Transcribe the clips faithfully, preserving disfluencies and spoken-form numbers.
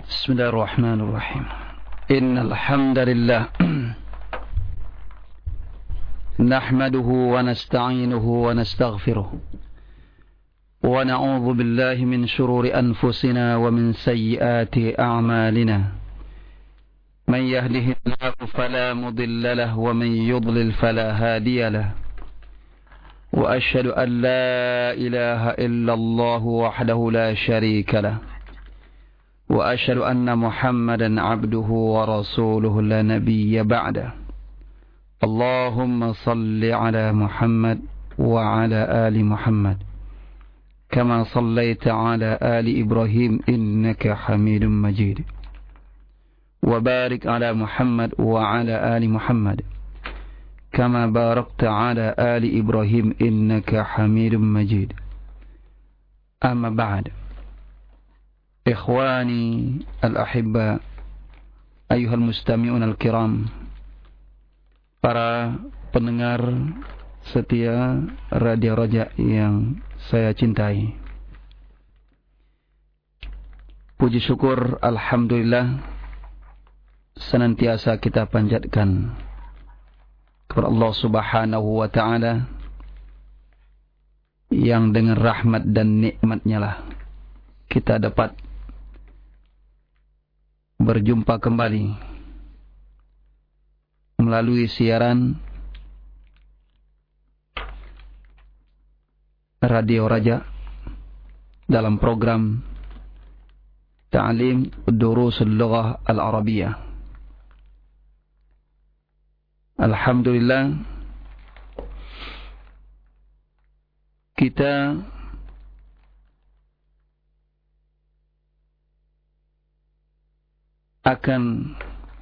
بسم الله الرحمن الرحيم إن الحمد لله نحمده ونستعينه ونستغفره ونعوذ بالله من شرور أنفسنا ومن سيئات أعمالنا من يهده الله فلا مضل له ومن يضلل فلا هادي له وأشهد أن لا إله إلا الله وحده لا شريك له وأشهد أن محمدا عبده ورسوله لا نبي بعده اللهم صل على محمد وعلى آل محمد كما صليت على آل إبراهيم إنك حميد مجيد وبارك على محمد وعلى آل محمد كما باركت على آل إبراهيم إنك حميد مجيد أما بعد Ikhwani al-ahibba ayyuhal mustami'un al-kiram, para pendengar setia Radio Raja yang saya cintai, puji syukur alhamdulillah senantiasa kita panjatkan kepada Allah subhanahu wa ta'ala yang dengan rahmat dan nikmatnya lah kita dapat berjumpa kembali melalui siaran Radio Raja dalam program Ta'lim Durusul Lughah Al-Arabiyah. Alhamdulillah kita akan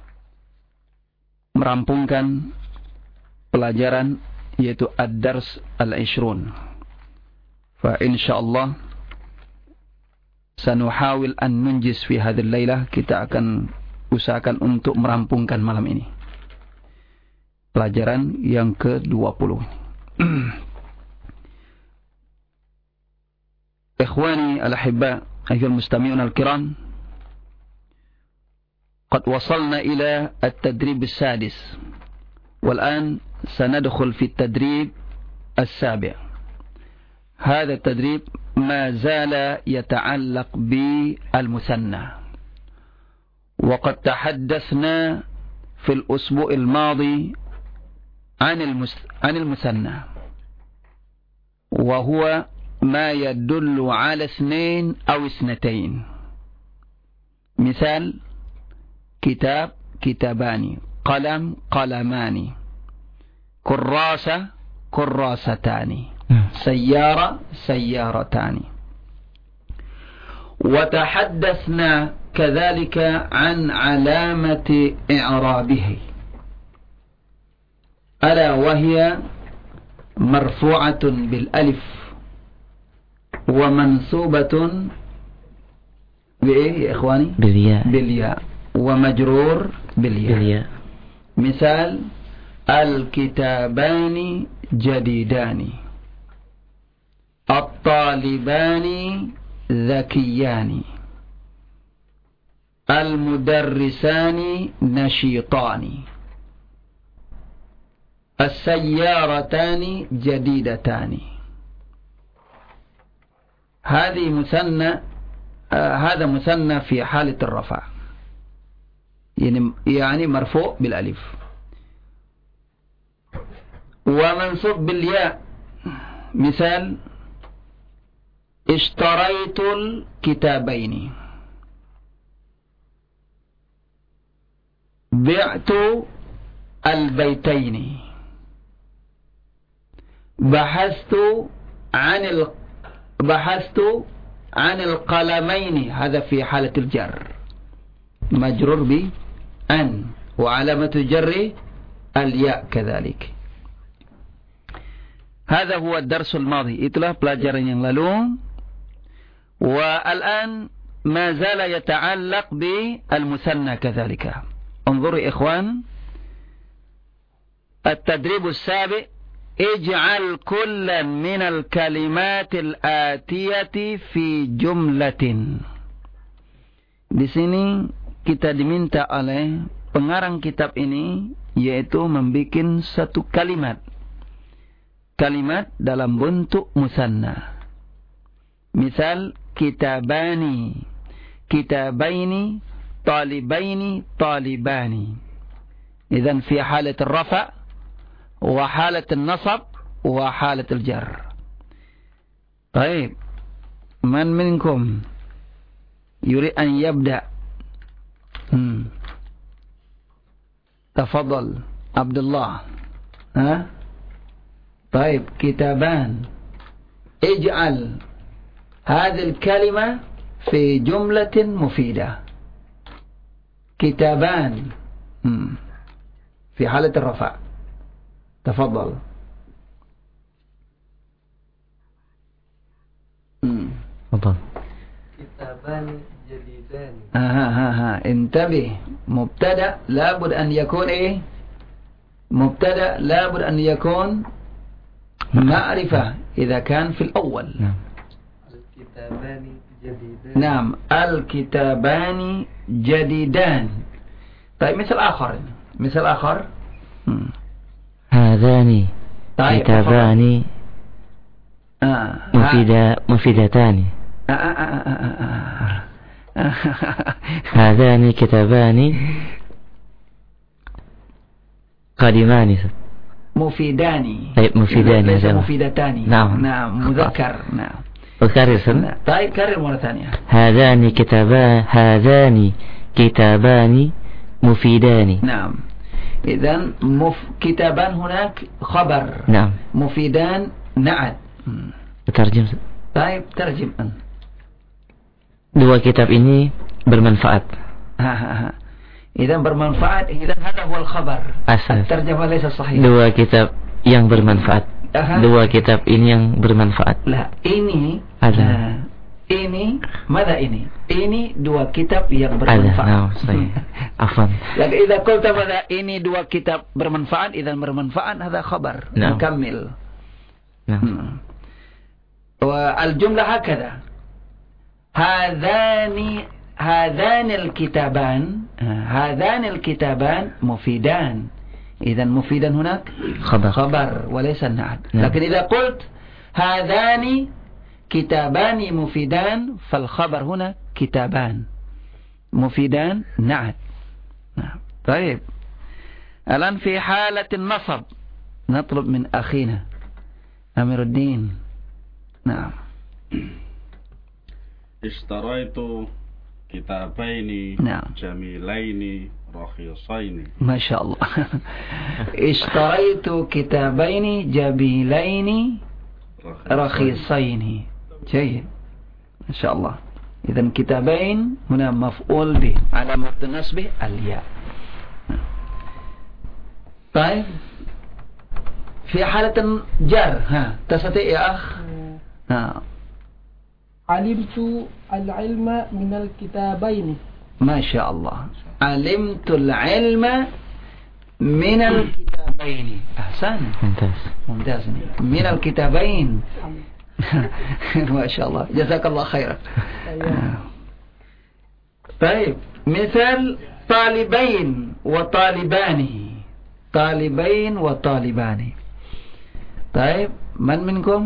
merampungkan pelajaran yaitu Ad-Dars Al-Ishrun. Fa insyaallah sanuhawil an nunjis fi hadhil lailah, kita akan usahakan untuk merampungkan malam ini pelajaran yang ke dua puluh. Ikhwani al-ahibba ayyuhal mustami'un al-kiram, قد وصلنا إلى التدريب السادس والآن سندخل في التدريب السابع. هذا التدريب ما زال يتعلق بالمثنى، وقد تحدثنا في الأسبوع الماضي عن عن المثنى، وهو ما يدل على اثنين أو اثنتين. مثال: كتاب كتابان، قلم قلمان، كراسة كراستان، سيارة سيارتان. وتحدثنا كذلك عن علامة إعرابه، ألا وهي مرفوعة بالألف ومنصوبة بإيه يا إخواني؟ بالياء بالياء ومجرور بالياء. بالياء. مثال: الكتابان جديدان، الطالبان ذكيان، المدرسان نشيطان، السيارتان جديدتان. هذه مثنى آه هذا مثنى في حالة الرفع، يعني يعني مرفوع بالالف ومنصوب بالياء. مثال: اشتريت الكتابين، بعت البيتين، بحثت عن ال... بحثت عن القلمين. هذا في حالة الجر، مجرور بأن، وعلامة الجر الياء كذلك. هذا هو الدرس الماضي، itulah pelajaran yang lalu. والآن ما زال يتعلق بالمثنى كذلك. انظروا إخوان، التدريب السابع: اجعل كل من الكلمات الآتية في جملة. Di sini kita diminta oleh pengarang kitab ini yaitu membuat satu kalimat. Kalimat dalam bentuk musanna. Misal kitabani, kitabaini, talibaini, talibani. Idzan fi halat ar-rafa' wa halat an-nasab wa halat al-jar. Baik. Man minkum yurid an yabda? Hmm. Tafadhal Abdullah. Ha? Baik, kitaban. Ij'al hadhihi al-kalima fi jumlatin mufida. Kitaban. Hmm. Fi halat ar-rafa'. Tafadhal. تفضل. كتابان جديدان. ها ها ها انتبه. مبتدأ لابد أن يكون إيه؟ مبتدأ لابد أن يكون معرفة إذا كان في الأول. نعم. الكتابان جديدان. نعم الكتابان جديدان. طيب مثل آخر مثل آخر هذان طيب كتابان آه. مفيدا مفيدتان. آه آه آه آه آه. هذان كتابان قادمان. مفيدان. طيب مفيدان. ليس مفيدتان. نعم نعم مذكر. نعم. وكرر سنة. طيب كرر مرة ثانية. هذان كتابان هذان كتابان مفيدان. نعم. إذن مف... كتابان هناك خبر. نعم. مفيدان نعت. ترجم. طيب ترجم أنت. Dua kitab ini bermanfaat. إذن bermanfaat. إذن هذا هو الخبر. الترجمة ليس صحيح. Dua kitab yang bermanfaat. Aha. Dua kitab ini yang bermanfaat. Lah, ini ada. Nah, ini ماذا ini? Ini dua kitab yang bermanfaat. Ada. Nah, saya. Afwan. Lagi إذا قلت ماذا ini dua kitab bermanfaat, إذن bermanfaat هذا خبر nah. مكمل. Nah. والجملة هكذا. هذان هذان الكتابان هذان الكتابان مفيدان. إذا مفيدا هناك خبر, خبر وليس النعت. نعم. لكن إذا قلت هذان كتابان مفيدان فالخبر هنا كتابان مفيدان نعت. طيب الآن في حالة النصب نطلب من أخينا أمير الدين. نعم. اشتريت كتابين نعم. جميلين رخيصين. ما شاء الله. اشتريت كتابين جميلين رخيصين. جيد ما شاء الله. إذن كتابين هنا مفعول به على نصبه الياء. طيب في حالة الجر ها تستطيع يا أخ؟ ها. علمت العلم من الكتابين. ما شاء الله. علمت العلم من الكتابين. أحسن. ممتاز. ممتاز. من الكتابين. ما شاء الله. جزاك الله خيرا. طيب مثال طالبين وطالبان. طالبين وطالبان. طيب من منكم؟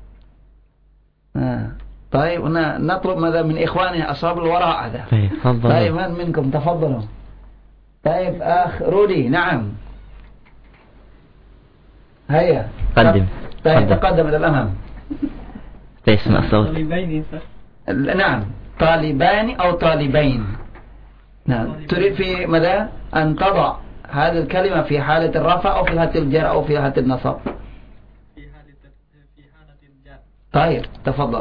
آه. طيب هنا نطلب ماذا من إخواننا أصحاب الوراء هذا. طيب تفضلوا. طيب من منكم تفضلوا. طيب أخ رودي. نعم هيا قدم. طيب قدم. تقدم إلى الأمام. تسمع الصوت. طالبين. نعم طالبان أو طالبين. نعم تريد في ماذا أن تضع هذه الكلمة في حالة الرفع أو في حالة الجر أو في حالة النصب؟ في حالة في حالة الجر. طيب تفضل.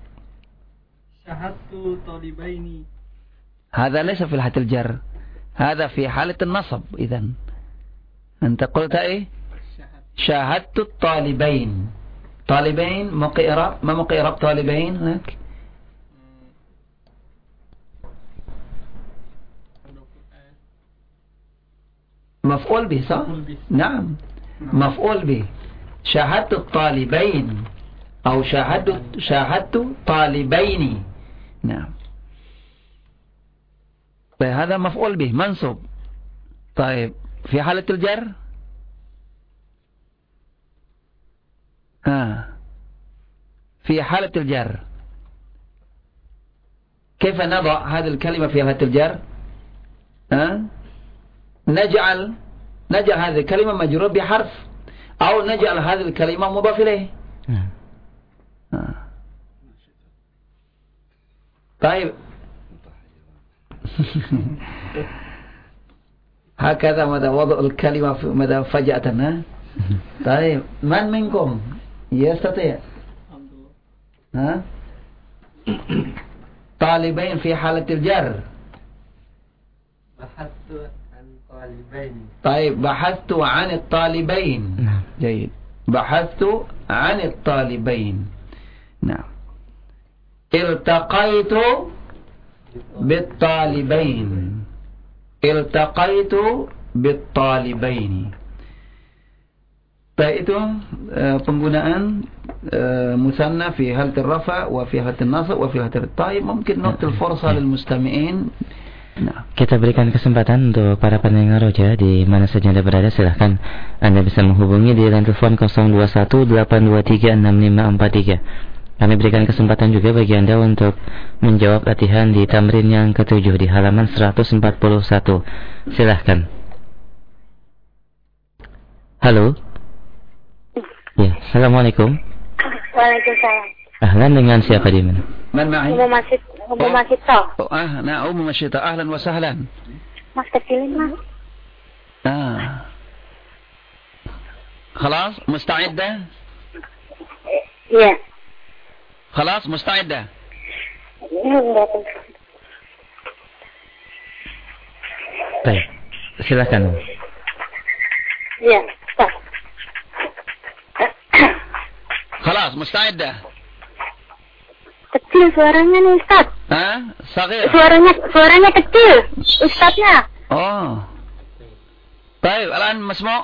شاهدت طالبين. هذا ليس في حالة الجر هذا في حالة النصب. إذن أنت قلت إيه؟ شاهدت الطالبين. طالبين موقع إعراب. ما موقع إعراب طالبين هناك؟ مفعول به صح؟ نعم مفعول به. شاهدت الطالبين أو شاهدت شاهدت طالبين. نعم طيب هذا مفعول به منصوب. طيب في حالة الجر ها في حالة الجر كيف نضع هذه الكلمة في حالة الجر؟ ها نجعل نجعل هذه الكلمة مجرور بحرف أو نجعل هذه الكلمة مضاف إليه. طيب هكذا ماذا وضع الكلمة في ماذا فجأة. طيب من منكم يستطيع ها طالبين في حالة الجر؟ بحثت عن طالبين. طيب بحثت عن الطالبين. جيد. بحثت عن الطالبين. نعم. التقيت بالطالبين. التقيت بالطالبين. Baik itu uh, penggunaan uh, musanna fi halat ar-rafa wa fi halat an-nasb wa fi halat at-taib. Mungkin nu'til fursa lil mustami'in. Nah, kita berikan kesempatan untuk para pendengar Roja di mana saja Anda berada, silahkan Anda bisa menghubungi di line telepon nol dua satu delapan dua tiga enam lima empat tiga. Kami berikan kesempatan juga bagi Anda untuk menjawab latihan di tamrin yang ketujuh di halaman seratus empat puluh satu. Silahkan. Halo. Ya, assalamualaikum. Waalaikumsalam. Ahlan, dengan siapa di mana? Man ma'i? Umu Masjid, Umu Masjid toh. Oh, ah, nah, Umu Masjid, ahlan wa sahlan. Mas kecilin mas. Ah. خلاص مستعدة؟ Iya. خلاص مستعدة؟ Baik, silakan. Iya, Ustaz. خلاص مستعدة؟ Kecil suaranya nih Ustaz. Ah, صغير. Suaranya suaranya kecil, Ustaznya. Oh. طيب الآن مسموع؟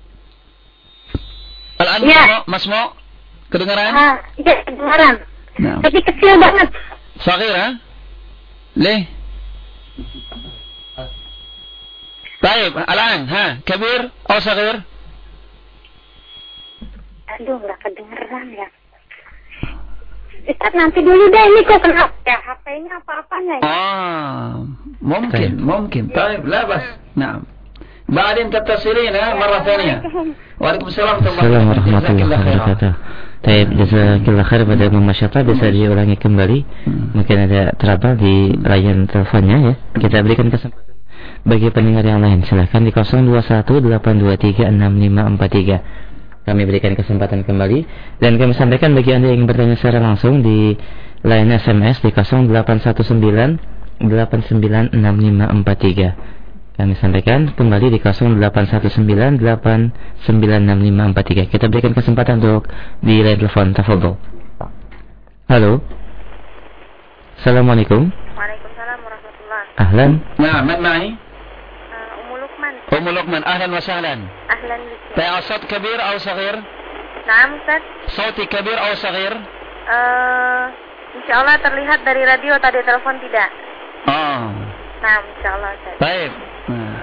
الآن Ya. مسموع؟ مسموع؟ kedengaran? Ah, iya kedengaran. Nah. Tapi kecil banget. صغير ها؟ ليه؟ طيب الآن ها كبير أو صغير؟ Aduh, nggak kedengeran ya. Ustaz nanti dulu deh, ini kok kenapa ya? H P-nya apa-apanya ya? آه ممكن ممكن طيب لا بس نعم بعدين تتصلين ها مرة ثانية. وعليكم السلام ورحمة Assalamualaikum warahmatullahi wabarakatuh. Baik, jazakallah khair pada Masyata, bisa diulangi kembali. Mungkin ada trouble di layar teleponnya ya. Kita berikan kesempatan bagi pendengar yang lain. Silahkan di nol dua satu delapan dua tiga enam lima empat tiga. Kami berikan kesempatan kembali dan kami sampaikan bagi Anda yang ingin bertanya secara langsung di line S M S di nol delapan satu sembilan delapan sembilan enam lima empat tiga. Kami sampaikan kembali di nol delapan satu sembilan delapan sembilan enam lima empat tiga. Kita berikan kesempatan untuk di line telepon. Tafadhol. Halo. Assalamualaikum. Waalaikumsalam warahmatullahi. Ahlan. نعم من معي؟ Uh, Umu Lukman. أم لقمان أهلا وسهلا. Ahlan bik. طيب صوت كبير أو صغير؟ Naam Ustaz. صوتي كبير أو صغير؟ Uh, insya Allah terlihat dari radio tadi telepon tidak. آه Naam, insya Allah Ustaz. طيب آه.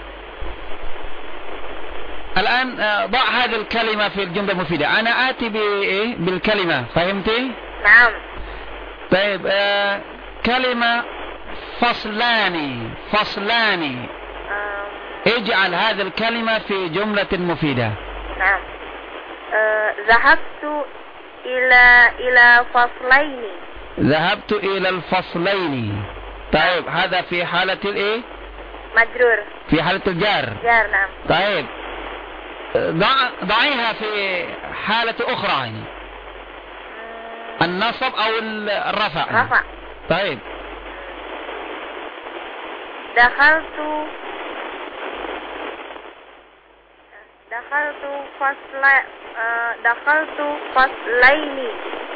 الآن آه، ضع هذه الكلمة في الجملة المفيدة. أنا آتي بإيه؟ بالكلمة، فهمتي؟ Naam. طيب آه، كلمة فصلان فصلان Um, اجعل هذه الكلمة في جملة مفيدة. Naam. Uh, Zahabtu ila ila faslaini. ذهبت إلى الفصلين. طيب هذا في حالة الإيه؟ Majrur. في حالة الجار. Jar, naam. طيب ضع ضعيها في حالة أخرى يعني النصب أو الرفع. Rafa. طيب Dakhaltu Dakhaltu fasla uh, Dakhaltu faslaini.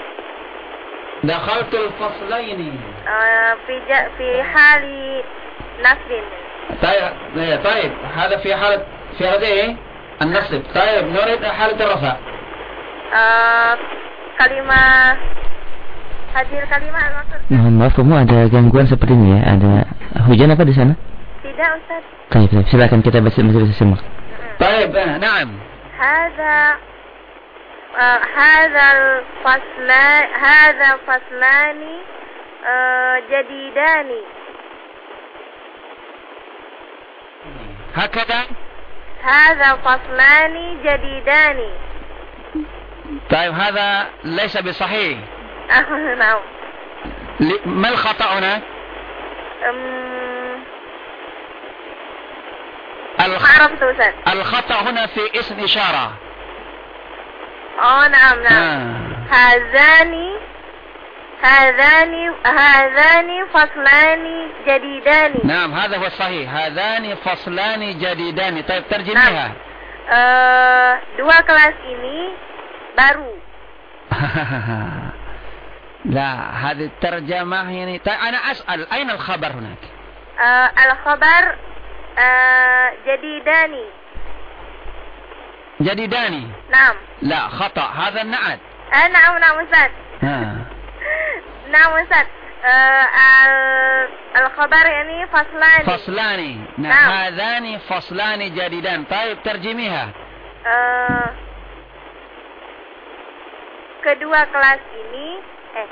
دخلت الفصلين. Uh, fi ja- fi hali nasbin. طيب طيب هذا في حالة في حالة إيه؟ النصب. طيب نريد حالة الرفع. Uh, kalimah Hadir kalimat maksud. Mohon maaf, kamu ada gangguan seperti ini ya? Ada hujan apa di sana? Tidak, Ustaz. Baik, baik. Silakan kita baca masih bisa simak. Baik, na'am. Hadza uh, hadza al-fasla hadza faslani uh, jadidani. Hakada? Hadza faslani jadidani. طيب هذا ليس بصحيح. نعم. ما الخطأ هناك؟ ما عرفت أستاذ. الخطأ هنا في اسم إشارة. اه نعم نعم. آه. هذان هذان هذان فصلان جديدان. نعم هذا هو الصحيح. هذان فصلان جديدان. طيب ترجميها. نعم. uh, dua kelas ini baru. لا هذه الترجمة يعني. طيب أنا أسأل أين الخبر هناك؟ uh, الخبر uh, جديدان. جديدان. نعم. لا خطأ هذا النعت. آه نعم نعم أستاذ. نعم أستاذ. uh, الخبر يعني فصلان. فصلان. نعم. نعم. هذان فصلان جديدان. طيب ترجميها. uh, kedua kelas ini eh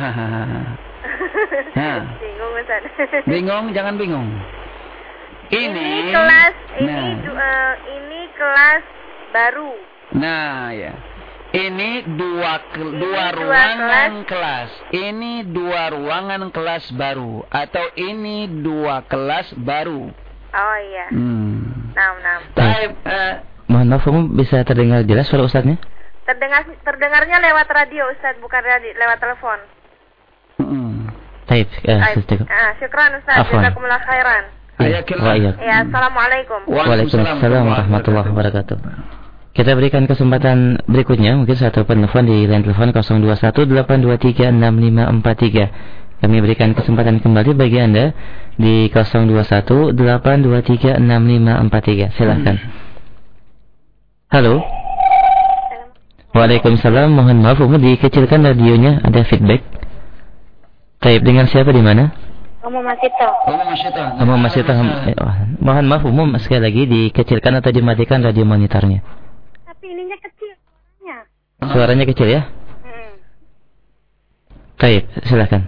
bingung Ustaz. Bingung, jangan bingung. Ini, ini kelas ini nah. uh, ini kelas baru. Nah ya. Ini dua ini dua dua ruangan kelas. kelas. Ini dua ruangan kelas baru atau ini dua kelas baru. Oh iya. Hmm. Nah, nah. Baik, uh, mohon maaf, kamu bisa terdengar jelas suara Ustaznya? Terdengar terdengarnya lewat radio Ustaz, bukan radio, lewat telepon. Hmm. Baik, eh, ah, syukran Ustaz, jazakumullah khairan. Ya, ya, assalamualaikum. Waalaikumsalam warahmatullahi wabarakatuh. Kita berikan kesempatan berikutnya, mungkin satu penelpon di line telepon nol dua satu delapan dua tiga enam lima empat tiga. Kami berikan kesempatan kembali bagi Anda di nol dua satu delapan dua tiga enam lima empat tiga. Silakan. Halo. Waalaikumsalam. Mohon maaf, Umu dikecilkan radionya, ada feedback. Taib, dengan siapa di mana? Umu Masito. Umu Masito. Umu Masito. Mohon maaf, Umu sekali lagi dikecilkan atau dimatikan radio monitornya. Tapi ininya kecil suaranya. Suaranya kecil ya? Hmm. Taib, silakan.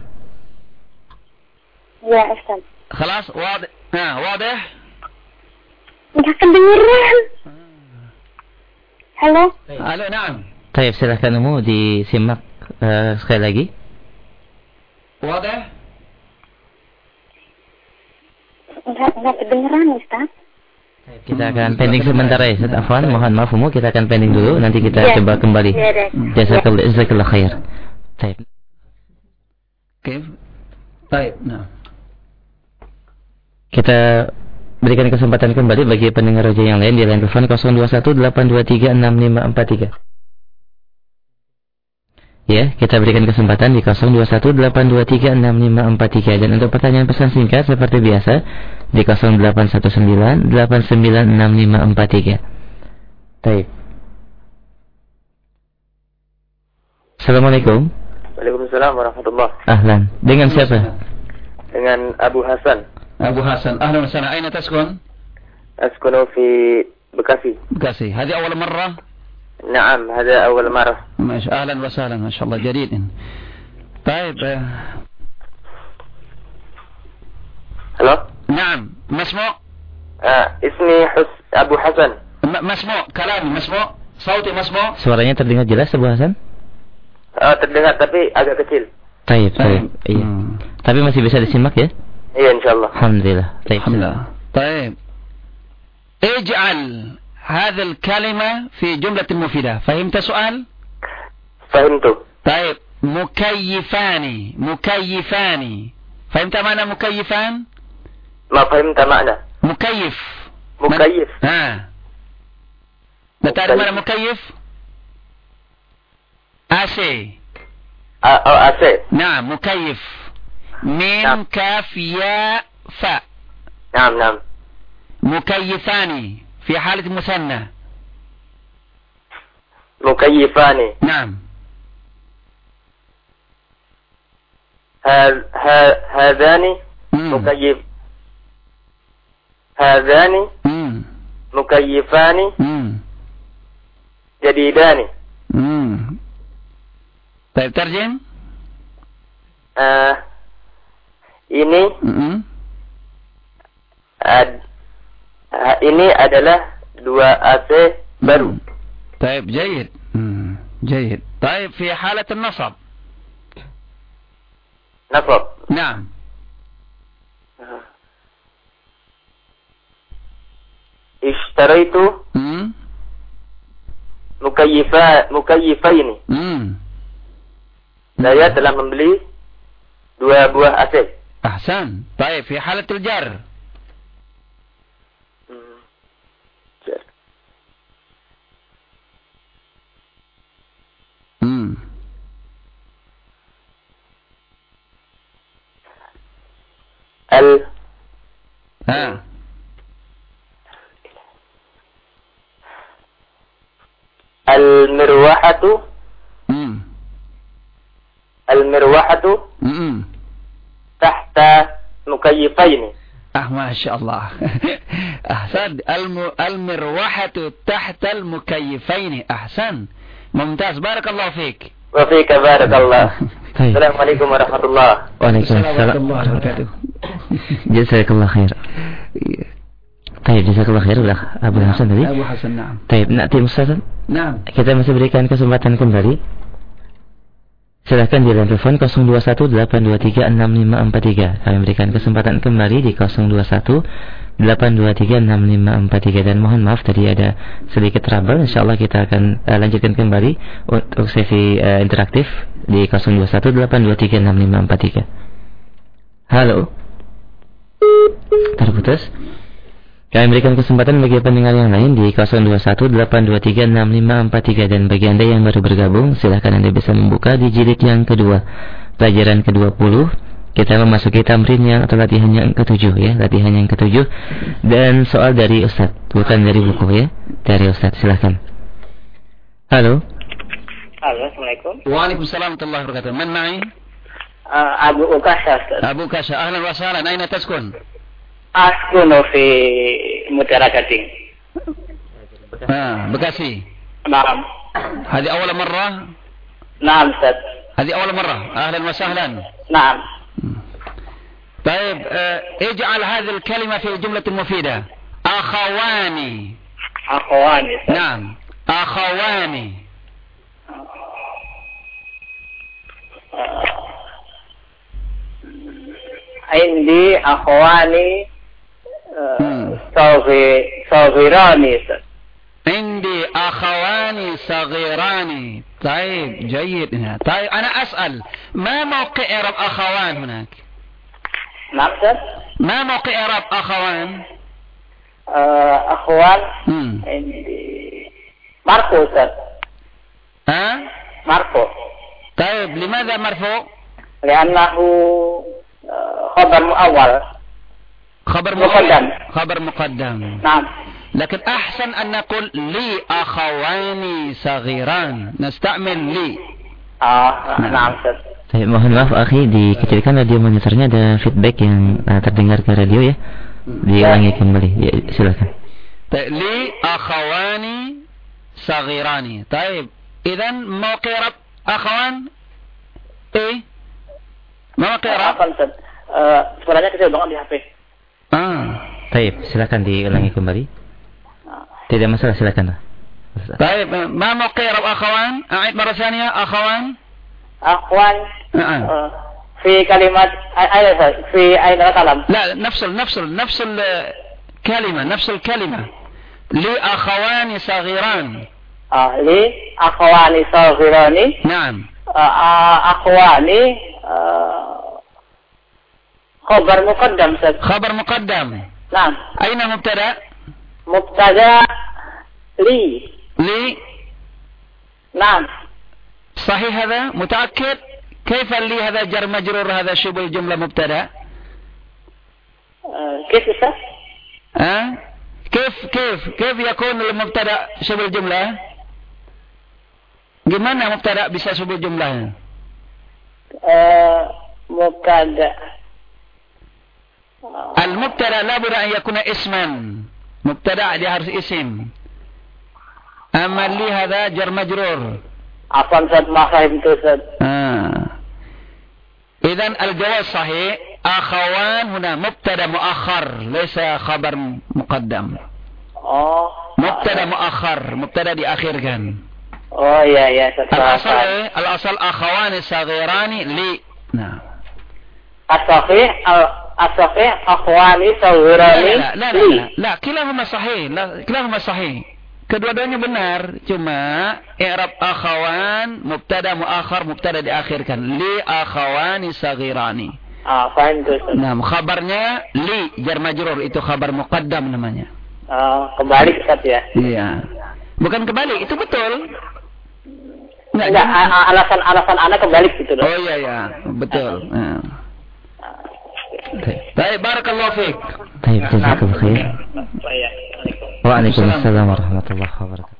Ya, Ustaz. خلاص واضح. ها واضح. Enggak kedengeran. Halo. Halo, نعم. Taib, silakan Umu disimak uh, sekali lagi. واضح. Enggak enggak kedengeran Ustaz. Kita akan pending sementara ya, Ustaz Afwan. Mohon maaf Umu, kita akan pending dulu, nanti kita ya. Coba kembali. Jazakallah, jazakallah khair. Taib. كيف؟ طيب نعم. Kita berikan kesempatan kembali bagi pendengar roja yang lain di line telepon nol dua satu delapan dua tiga enam lima empat tiga. Ya, kita berikan kesempatan di nol dua satu delapan dua tiga enam lima empat tiga. Dan untuk pertanyaan pesan singkat seperti biasa di nol delapan satu sembilan delapan sembilan enam lima empat tiga. Baik. Assalamualaikum. Waalaikumsalam warahmatullahi. Ahlan. Dengan siapa? Dengan Abu Hasan. Abu Hasan. Ahlan wa sahlan. Aina taskun? Askunu fi Bekasi. Bekasi. Hadi awal marrah? نعم هذا أول مرة. ماشي أهلا وسهلا ما شاء الله جديد. طيب. هلو. نعم مسموع. آه اسمي حس أبو حسن. مسموع كلامي مسموع صوتي مسموع. Suaranya terdengar jelas Abu Hasan? Oh terdengar tapi agak kecil. Taib, taib. Iya. Hmm. Tapi masih bisa disimak ya? Iya insyaallah. Alhamdulillah. Taib. Alhamdulillah. طيب. اجعل هذه الكلمة في جملة مفيدة. فهمت سؤال؟ فهمت. طيب مكيفان. مكيفان. فهمت معنى مكيفان؟ ما فهمت معنى. مكيف. مكيف. من... ها. لا تعرف معنى مكيف؟ آسي. أو آسي. نعم مكيف. ميم نعم. كاف ياء فاء. نعم نعم. مكيفان في حالة مثنى. مكيفان. نعم. ha- ha- hadani Hmm. mukayyif hadani Hmm. mukayyifani Hmm. jadidani. Hmm. Baik, terjem. Uh, ini Hmm. ad, uh, ini adalah dua A C baru. طيب جيد. مم. جيد. طيب في حالة النصب. Nasab. نعم. Ishtaraitu مم. mukayyifa mukayyifaini. مم. Saya telah membeli dua buah A C. أحسن. طيب في حالة الجر. Hmm. مم. Al ها. al-mirwahatu مم. al-mirwahatu مم. tahta mukayyifaini. آه ما شاء الله. أحسن. الم... المروحة تحت المكيفين. أحسن. ممتاز. بارك الله فيك. Wa fika barakallah. Baik. Assalamualaikum warahmatullahi. Waalaikumsalam. wabarakatuh. Jazakallah khair. Baik, jazakallah khair ulah Abu Hasan tadi. Abu Hasan, na'am. Baik, nanti Ustaz, Na'am. kita masih berikan kesempatan kembali. Silakan di line telepon nol dua satu delapan dua tiga enam lima empat tiga. Kami berikan kesempatan kembali di nol dua satu delapan dua tiga enam lima empat tiga. Dan mohon maaf tadi ada sedikit trouble. Insyaallah kita akan uh, lanjutkan kembali untuk sesi uh, interaktif di nol dua satu delapan dua tiga enam lima empat tiga. Halo. Terputus. Kami berikan kesempatan bagi pendengar yang lain di nol dua satu delapan dua tiga enam lima empat tiga. Dan bagi Anda yang baru bergabung, silahkan Anda bisa membuka di jilid yang kedua, pelajaran ke dua puluh. Kita memasuki tamrin yang atau latihan yang ketujuh ya, latihan yang ketujuh. Dan soal dari Ustadz, bukan dari buku ya, dari Ustadz. Silahkan. Halo. Halo, Assalamualaikum. Waalaikumsalam warahmatullahi wabarakatuh. Man ma'i? Uh, Abu Ukasha, Ustaz. Abu Kasha. Ahlan wa sahlan. Aina taskun? Askunu fi Mutiara Gading. Ah, Bekasi. Naam. هذه أول مرة؟ Naam, Ustaz. هذه أول مرة. أهلا وسهلا. Naam. طيب اه اجعل هذه الكلمة في الجملة المفيدة. أخواني. Akhwani, Ustaz. نعم. أخواني. Indi akhwani Hmm. صغيراني, Ustaz. عندي أخوان صغيران. طيب جيد. طيب أنا أسأل ما موقع إعراب أخوان هناك؟ Naam, Ustaz. ما موقع إعراب أخوان؟ Uh, akhwan Hmm. Indi marfu, Ustaz. ها؟ Marfu. طيب لماذا مرفوع؟ لأنه uh, khabar muawwal. خبر مقدم. خبر مقدم. Naam. لكن أحسن أن نقول لي أخواني صغيران. نستعمل لي. Ah, naam, Ustaz. Saya mohon maaf akhi, dikecilkan radio monitornya, ada feedback yang uh, terdengar ke radio ya. Diulangi kembali. Ya, silakan. لي أخواني صغيران. طيب إذا موقع رب أخوان إيه؟ موقع رب. Apa, Ustaz? Uh, suaranya kecil banget di H P. آه. Baik, silakan diulangi kembali. Tidak masalah, silakan. طيب ما موقع رب أخوان؟ أعيد مرة ثانية. أخوان. Akhwan نعم. uh, fi kalimat ayat fi ayat kalam. لا نفس ال نفس ال نفس الكلمة نفس الكلمة. لي أخوان صغيران. Ah, li akhwani saghirani. نعم. Uh, akhwani uh, khabar muqaddam, Ustaz. خبر مقدم. Naam. أين مبتدأ؟ Mubtada li. لي. Naam. صحيح هذا؟ متأكد؟ كيف لي هذا جر مجرور هذا شبه الجملة مبتدأ؟ Uh, كيف, Ustaz? ها؟ كيف كيف كيف يكون المبتدأ شبه الجملة؟ Gimana mubtada bisa شبه الجملة؟ Uh, mubtada. Al-mubtada la budda an yakuna isman. Mubtada dia harus isim. Amma li hadha jar majrur. Afan Ustaz, ma fahimtu Ustaz. Ah. Idzan al-jawab sahih, akhawan huna mubtada muakhar, laysa khabar muqaddam. Oh. Mubtada muakhar, mubtada diakhirkan. Oh iya iya Ustaz. Al-asal al-asal akhawani saghirani li. Nah. As-sahih al-sahih akhwani saghirani. La la la. La, kilahuma sahih, la kilahuma sahih. Kedua-duanya benar, cuma i'rab akhawan mubtada muakhar, mubtada diakhirkan. Li akhawani saghirani. Ah, faham tuh. Nah, khabarnya li jar majrur, itu khabar muqaddam namanya. Oh, kebalik Ustaz ya. Iya. Bukan kebalik, itu betul. Enggak, Enggak alasan-alasan anak kebalik gitu loh. Oh iya ya, betul. Nah. Baik, barakallahu fiik. Baik, jazakallahu khair. Waalaikumsalam warahmatullahi wabarakatuh.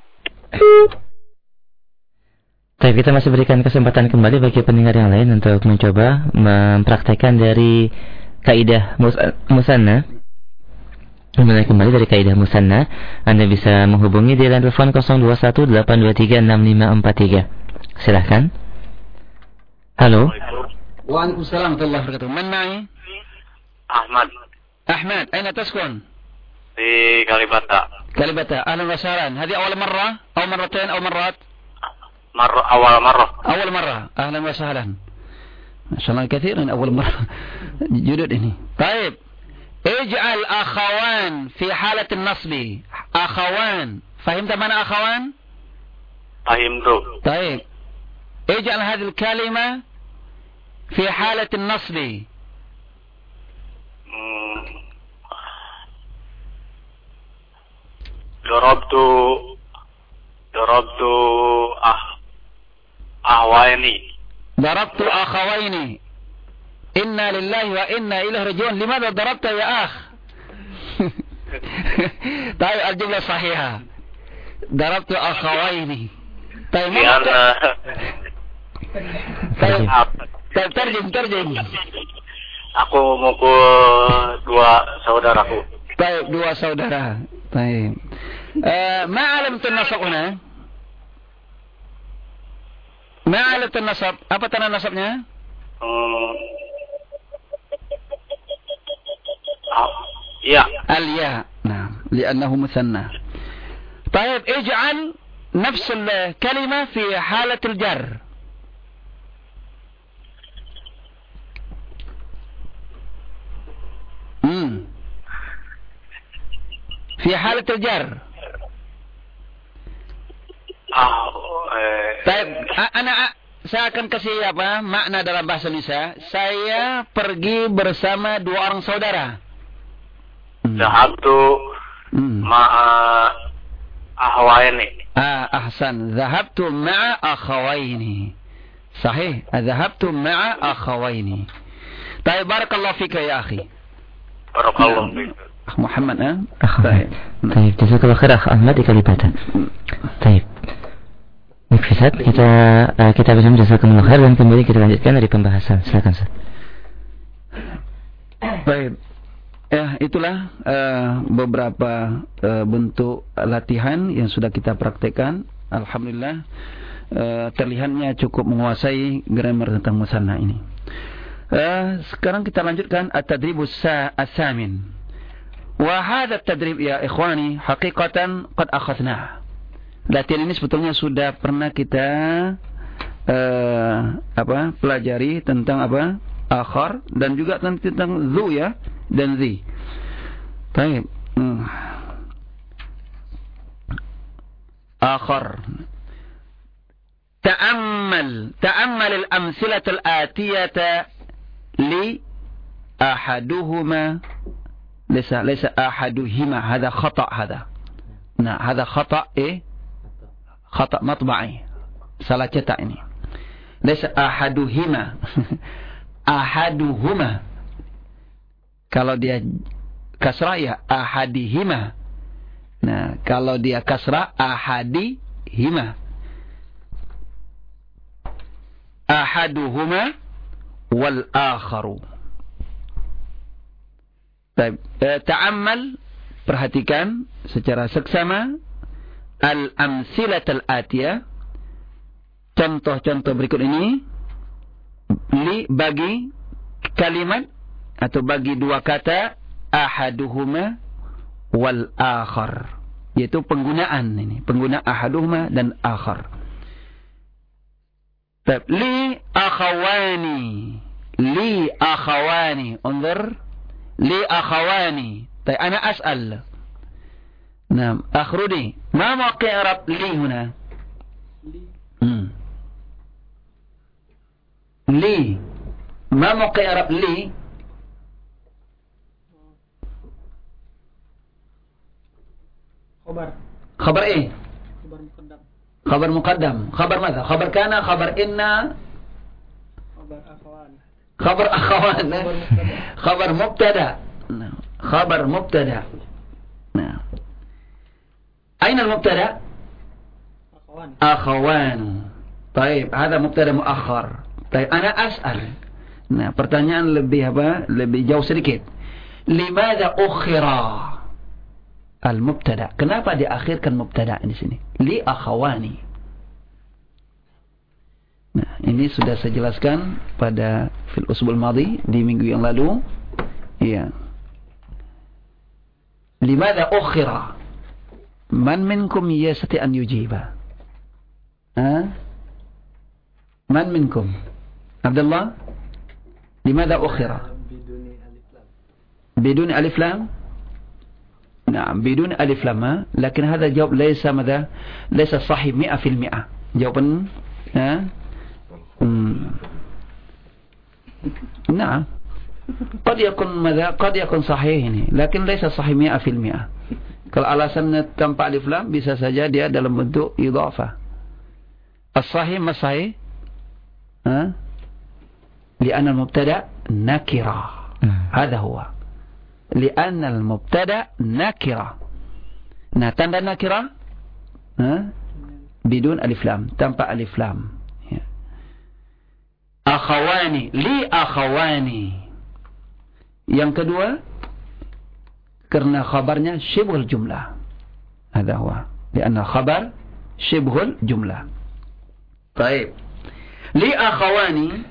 Baik, kita masih berikan kesempatan kembali bagi pendengar yang lain untuk mencoba mempraktekkan dari kaidah mus musanna. Mulai kembali dari kaidah musanna, Anda bisa menghubungi di line telepon nol dua satu delapan dua tiga enam lima empat tiga. Silahkan. Halo. Waalaikumsalam warahmatullahi wabarakatuh. Man ma'i? Ahmad. Ahmad, aina taskun? Di Kalibata. Kalibata, ahlan wa sahlan. Hadi awal marrah atau marratain atau marrat? Marrah awal marrah. Awal marrah. Ahlan wa sahlan. Masyaallah kathiran awal marrah. Judud ini. Baik. Ij'al akhawan fi halat an-nasb. Akhawan. Fahimta mana akhawan? Fahimtu. Baik. Ij'al hadhihi al-kalima fi halat an-nasb. Darabtu Darabtu ah ahwaini. Darabtu akhawaini. Inna lillahi wa inna ilaihi raji'un. Limadha darabta ya akh? Tayyib, al-jumlah sahihah. Darabtu akhawaini. Tayyib. Tayyib. Tayyib, terjem, terjem. Aku mukul dua saudaraku. Tayyib, dua saudara. Tayyib. Uh, ma alamtu nasab huna? Ma alamtu nasab? Apa tanda nasabnya? Hmm. Oh, ya. Al-ya. Nah, li'annahu musanna. Tayyib, ij'al nafs al-kalima fi halat al-jar. Hmm. Fi halat al-jar. Ah, eh. Baik, anak saya akan kasih apa makna dalam bahasa Indonesia. Saya pergi bersama dua orang saudara. Zahabtu hmm. ma'a ahwaini. Ah, ahsan. Zahabtu ma'a akhawaini. Sahih. Zahabtu ma'a akhawaini. Baik, barakallahu fika ya akhi. Barakallahu fika. Muhammad, eh? Baik. Baik, jazakallahu khair Akh Ahmad di Kalibata. Baik. Baik, Ustaz, kita uh, kita bisa jazakumullah khair dan kembali kita lanjutkan dari pembahasan. Silakan, Ustaz. Baik. Ya, itulah uh, beberapa uh, bentuk latihan yang sudah kita praktekkan. Alhamdulillah uh, terlihatnya cukup menguasai grammar tentang musanna ini. Uh, sekarang kita lanjutkan at-tadribus as-samin. Wa hadha at-tadrib ya ikhwani haqiqatan qad akhadnah. Latihan ini sebetulnya sudah pernah kita uh, apa pelajari tentang apa akhar dan juga tentang zu ya dan zi. Baik. Hmm. Akhar. Ta'ammal, ta'ammal al-amthilah al-atiyah li ahaduhuma laysa laysa ahaduhima hadha khata' hadha. Nah, hadha khata' eh khata' matba'i. Salah cetak ini. Laysa ahaduhima. Ahaduhuma. Kalau dia kasrah ya ahadihima. Nah, kalau dia kasrah ahadihima. Ahaduhuma wal akharu. Baik, eh, ta'ammal, perhatikan secara seksama al-amsilatul atiyah, contoh-contoh berikut ini, li bagi kalimat atau bagi dua kata ahaduhuma wal akhar, yaitu penggunaan ini, penggunaan ahaduhuma dan akhar. Baik, li akhawani, li akhawani, unzur, li akhawani. Baik, ana as'al. Naam, akhrudi, ma mawqi' i'rab li huna? Hmm. Li, ma mawqi' i'rab li? Khabar. Khabar eh? Khabar muqaddam. Khabar muqaddam. Khabar madha? Khabar kana, khabar inna, Khabar akhwan. khabar akhawan. Khabar mubtada. Khabar mubtada. Nah, khabar mubtada. Nah. Aina al-mubtada? Akhwan. Akhawan. Baik, ada mubtada muakhar. Baik, ana as'al. Nah, pertanyaan lebih apa? Lebih jauh sedikit. Limadha ukhira al-mubtada? Kenapa diakhirkan mubtada di sini? Li akhawani. Nah, ini sudah saya jelaskan pada fil usbul madhi, di minggu yang lalu. Iya. Limadha ukhira? Man minkum yastati an yujiba? Ha? Man minkum? Abdullah? Limadha ukhira? Biduni alif lam. Biduni alif lam? نعم بدون ألف لام لكن هذا جواب ليس ماذا ليس صحيح مئة في المئة جوابا ها نعم قد يكون ماذا قد يكون صحيح ini لكن ليس صحيح مئة في المئة. Kalau alasannya tanpa alif lam bisa saja dia dalam bentuk idhafah. As-sahih ma sahih? Ha? Li'anna al-mubtada nakira. Hada huwa. Li'anna al-mubtada nakira. Nah, tanda nakira ha? Bidun alif lam, tanpa alif lam. Ya. Akhawani, li akhawani. Yang kedua, karena khabarnya syibhul jumlah. Hada huwa. Li'anna khabar syibhul jumlah. Baik. Li akhawani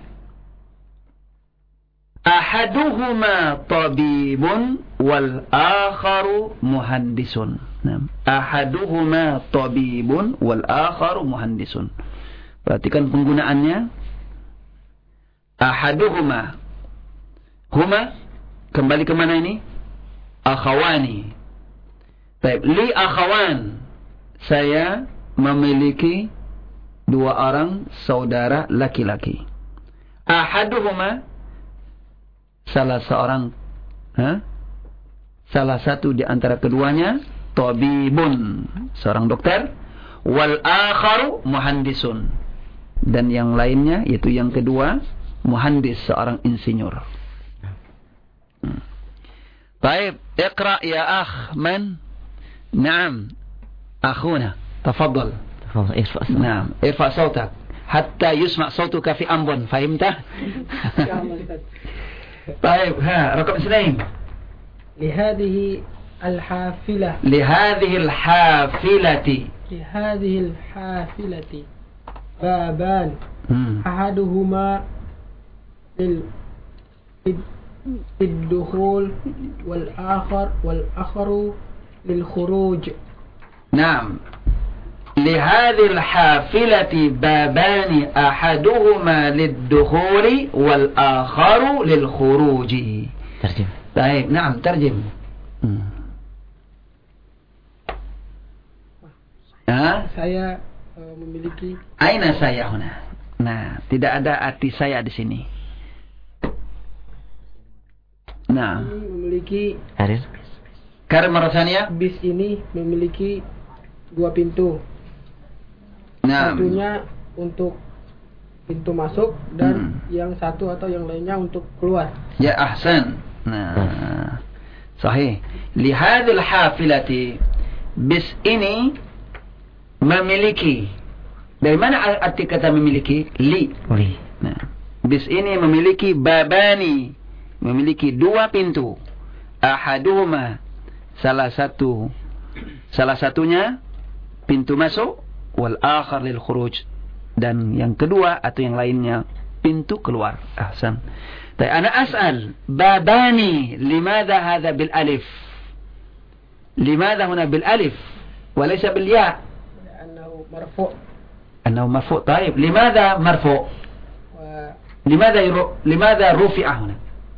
ahaduhuma tabibun wal akharu muhandisun. Nah, ahaduhuma tabibun wal akharu muhandisun. Perhatikan penggunaannya. Ahaduhuma, huma kembali ke mana ini? Akhawani. Baik, li akhawan, saya memiliki dua orang saudara laki-laki. Ahaduhuma, salah seorang, ha? salah satu di antara keduanya, tabibun, seorang dokter, wal akharu muhandisun, dan yang lainnya yaitu yang kedua muhandis, seorang insinyur. Hmm. Baik, iqra ya akh man. Naam, akhuna, tafadhal. Tafadhal, irfa' sautak. Naam, irfa' sautak hatta yusma' sautuka fi ambon, fahimta? طيب ها رقم اثنين. لهذه الحافلة لهذه الحافلة لهذه الحافلة بابان hmm. أحدهما لل للدخول والآخر والآخر للخروج. نعم. لهذه الحافلة بابان أحدهما للدخول والآخر للخروج. ترجم. طيب نعم ترجم. Ha? Saya uh, memiliki. Aina saya huna. Nah, tidak ada arti saya di sini. Nah. Ini memiliki. Karir. Karir marasanya. Bis ini memiliki dua pintu. Nah. Satunya untuk pintu masuk dan hmm. yang satu atau yang lainnya untuk keluar. Ya ahsan. Nah. Sahih. Lihadil hafilati, bis ini memiliki. Dari mana arti kata memiliki? Li. Li. Nah, bis ini memiliki babani, memiliki dua pintu. Ahaduhuma, salah satu salah satunya pintu masuk, wal akhar lil khuruj, dan yang kedua atau yang lainnya pintu keluar. Ahsan. Tapi ana as'al, babani limadha hadha bil alif? Limadha huna bil alif wa laysa bil ya? Annahu marfu'. Annahu marfu'. طيب limadha marfu'? لماذا يرو... لماذا رفع هنا؟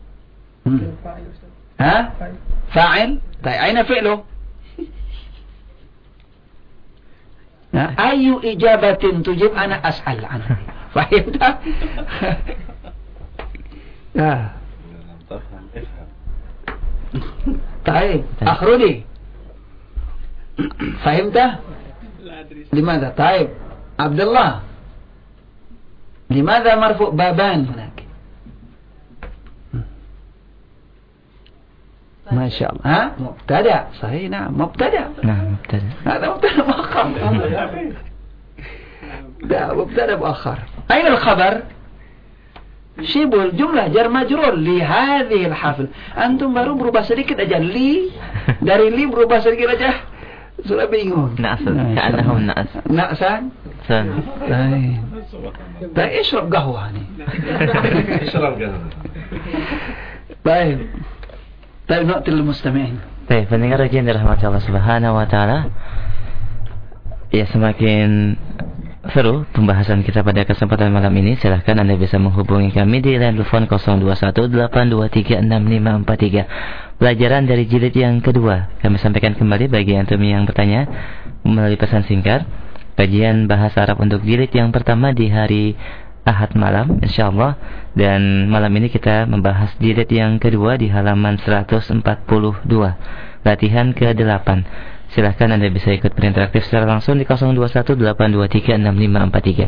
ها؟ فاعل؟ طيب أين فعله؟ أي إجابة تجيب أنا أسأل عنها. فهمت؟ طيب أخرجي. فهمت؟ لماذا؟ طيب عبد الله لماذا مرفوع بابان هناك؟ ما شاء الله. ها مبتدأ صحيح. نعم مبتدأ. نعم مبتدأ. هذا مبتدأ مؤخر. لا مبتدأ مؤخر. أين الخبر؟ شبه الجملة جر مجرور لهذه الحفل. أنتم baru berubah sedikit aja li, dari li berubah sedikit aja sudah bingung. نعسا كأنه نعس. نعسا. طيب. طيب اشرب قهوة nih. اشرب قهوة. طيب. طيب نقطة المستمعين. Baik, pendengar yang dirahmati Allah Subhanahu wa taala. Ya, semakin seru pembahasan kita pada kesempatan malam ini. Silahkan Anda bisa menghubungi kami di line telepon nol dua satu delapan dua tiga enam lima empat tiga. Pelajaran dari jilid yang kedua. Kami sampaikan kembali bagi antum yang bertanya melalui pesan singkat. Kajian bahasa Arab untuk jilid yang pertama di hari Ahad malam insyaallah, dan malam ini kita membahas jilid yang kedua di halaman seratus empat puluh dua, latihan ke delapan. Silahkan Anda bisa ikut berinteraktif secara langsung di nol dua satu delapan dua tiga enam lima empat tiga.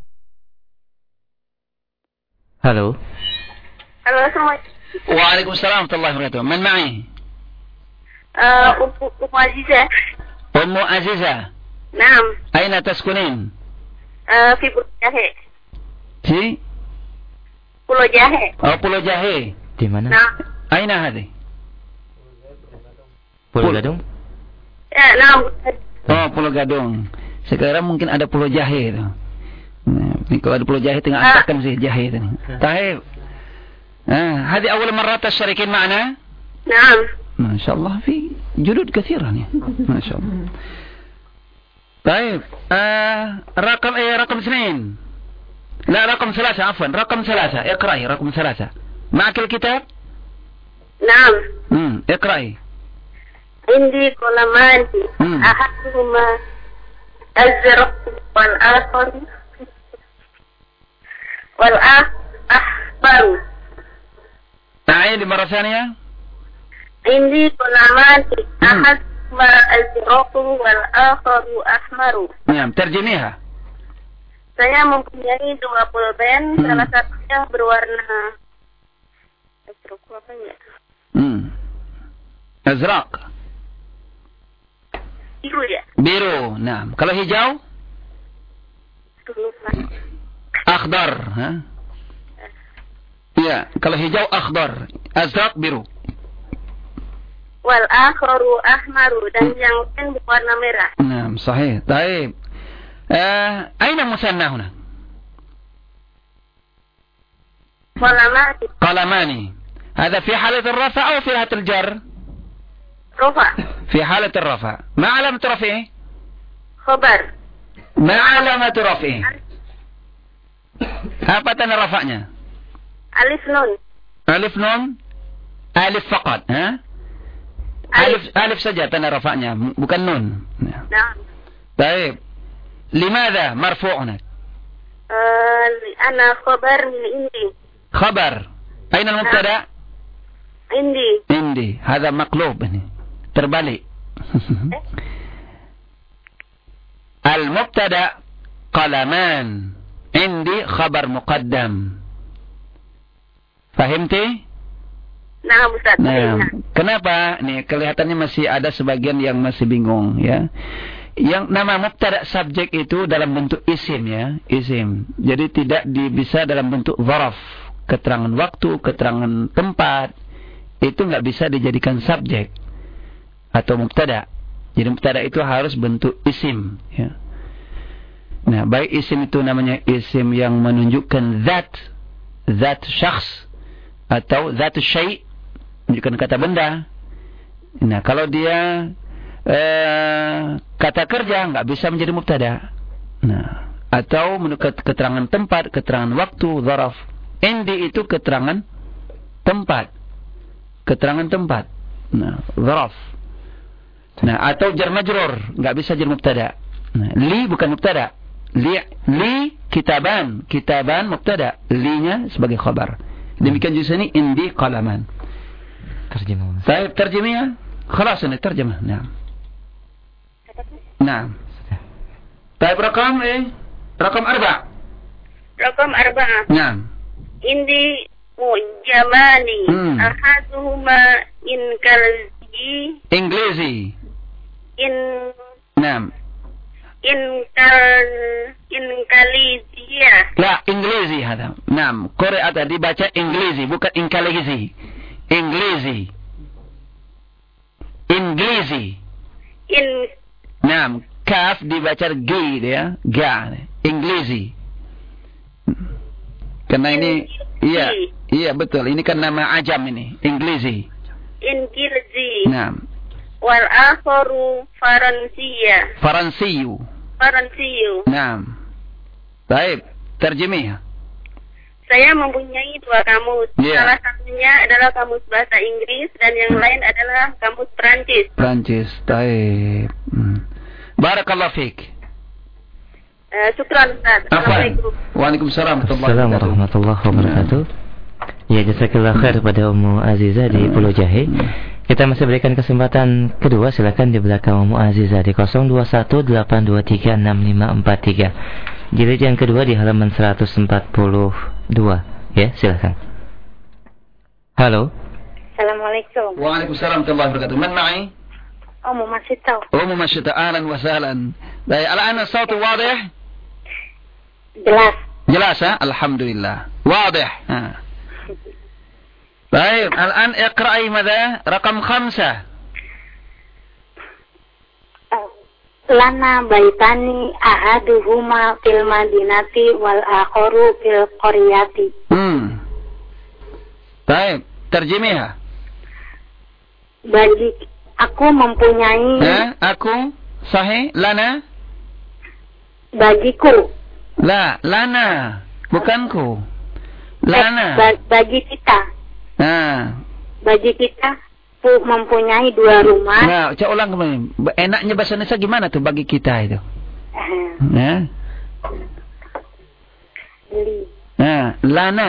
Halo. Halo, assalamualaikum. Waalaikumsalam warahmatullahi wabarakatuh. Man ma'i? Uh, Ummu Azizah. Ummu Azizah. Naam. Aina taskunin? Uh, fi Pulau Jahe. Fi? Pulau Jahe. Oh, Pulau Jahe. Di mana? Nah. Aina hadi? Pulau Gadung? Ya, naam. Oh, Pulau Gadung. Sekarang mungkin ada Pulau Jahe itu. Nah, kalau ada Pulau Jahe tengah ah. angkatkan sih Jahe itu. Tahib. Ah, هذه أول مرات تشتركين معنا؟ نعم. ما شاء الله في جدد كثيرة يعني. ما شاء الله. طيب آه رقم ايه رقم اثنين لا رقم ثلاثة عفوا رقم ثلاثة اقرأي رقم ثلاثة معك الكتاب؟ نعم. امم اقرأي. عندي قلمان أحدهما أزرق والآخر والأحمر. أعيد مرة ثانية. عندي قلمان أحدهما أزرق والآخر أحمر. نعم ترجميها. Saya mempunyai dua pulpen, hmm. salah satunya berwarna azraq apa ya? Hmm. Azraq. Biru ya? Biru, nah. Kalau hijau? Akhdar, ha? Ya, kalau hijau akhdar, azraq biru. Wal akharu ahmaru, dan hmm. yang lain berwarna merah. Nah, sahih. Baik. آه أين مثنى هنا؟ قلمان. قلمان. هذا في حالة الرفع أو في حالة الجر؟ رفع. في حالة الرفع. ما علامة رفعه؟ خبر. ما علامة رفعه؟ apa tanda rafa'nya? Alif nun. Alif nun? Alif faqat, ha? Alif alif saja tanda rafa'nya, bukan nun. Nah. Baik. لماذا مرفوع هناك؟ آه أنا خبر من عندي. خبر. أين المبتدأ؟ عندي. عندي. هذا مقلوب هنا. terbalik. المبتدأ قلمان. عندي خبر مقدم. فهمتي؟ Nah, Ustaz. Nah, kenapa? Nih kelihatannya masih ada sebagian yang masih bingung ya. Yang nama mubtada subjek itu dalam bentuk isim ya, isim. Jadi tidak di, bisa dalam bentuk zaraf, keterangan waktu, keterangan tempat. Itu nggak bisa dijadikan subjek atau mubtada. Jadi mubtada itu harus bentuk isim ya. Nah, baik isim itu namanya isim yang menunjukkan zat, zat syakhs atau zat syai', menunjukkan kata benda. Nah, kalau dia Eh, kata kerja nggak bisa menjadi mubtada. Nah, atau menunjukkan keterangan tempat, keterangan waktu, zaraf. Indi itu keterangan tempat, keterangan tempat. Nah, zaraf. Nah, atau jar majrur nggak bisa jadi mubtada. Nah, li bukan mubtada. Li, li kitaban, kitaban mubtada. Li-nya sebagai khabar. Demikian juga ini indi qalaman. Terjemah. Saya terjemah. Khalas ini terjemah. Nah. نعم. طيب رقم ايه؟ رقم أربعة. رقم أربعة. نعم. عندي معجمان أحدهما إنجليزي. إنجليزي. إن. نعم. إنكال إنكاليزية. لا إنجليزي هذا. نعم. قرأت dibaca إنجليزي bukan إنكاليزي. إنجليزي. إنجليزي. إن. Nah, kaf dibaca G ya, ga, Inglisi. Karena ini, iya, iya betul. Ini kan nama ajam ini, Inglisi. Inglisi. Nah. Wal akharu Faransiya. Faransiyu. Faransiyu. Nah. Baik, terjemah. Saya mempunyai dua kamus. Yeah. Salah satunya adalah kamus bahasa Inggris dan yang lain adalah kamus Perancis. Perancis, baik. Hmm. Barakallahu fiik. Uh, syukran Ustaz. Assalamualaikum. Waalaikumsalam warahmatullahi wabarakatuh. Ya, jazakallahu khair pada Ummu Aziza di Pulau Jahe. Kita masih berikan kesempatan kedua, silakan di belakang Ummu Aziza di nol dua satu delapan dua tiga enam lima empat tiga. Jilid yang kedua di halaman seratus empat puluh dua. Ya, silakan. Halo. Assalamualaikum. Waalaikumsalam warahmatullahi wabarakatuh. Man ma'i? أم مشيطة. أم مشيطة أهلا وسهلا. الآن الصوت واضح؟ jelas. jelas ها؟ الحمد لله واضح. ها. طيب الآن اقرأي ماذا؟ رقم خمسة. لنا بيتان أحدهما في المدينة والآخر في القرية. Hmm. طيب ترجميها. Bagi aku mempunyai. Eh, aku sahih lana. Bagiku. La, lana, bukanku. Lana. Eh, bagi kita. Nah. Bagi kita mempunyai dua rumah. Nah, coba ulang kembali. Enaknya bahasa Indonesia gimana tuh bagi kita itu? Nah. Beli. Nah, lana.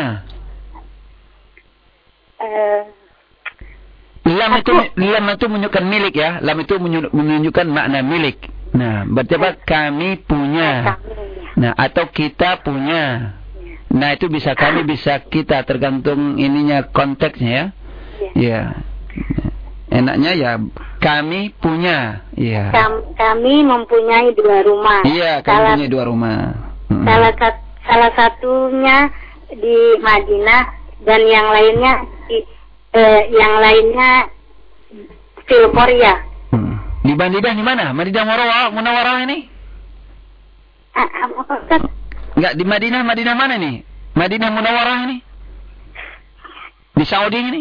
Eh. Lam itu, lam itu menunjukkan milik ya. Lam itu menunjukkan makna milik. Nah, berarti apa? Kami punya. Nah, atau kita punya. Nah, itu bisa kami, bisa kita. Tergantung ininya, konteksnya ya. Ya. Enaknya ya, kami punya. Ya. Kami mempunyai dua rumah. Iya, kami salah, punya dua rumah. Salah, salah satunya di Madinah dan yang lainnya di Eh, yang lainnya fil Korea. Hmm. Di Madinah di mana? Madinah Munawwarah, Munawwarah ini? Ah, apa? Enggak, di Madinah, Madinah mana nih? Madinah Munawwarah ini? Di Saudi ini?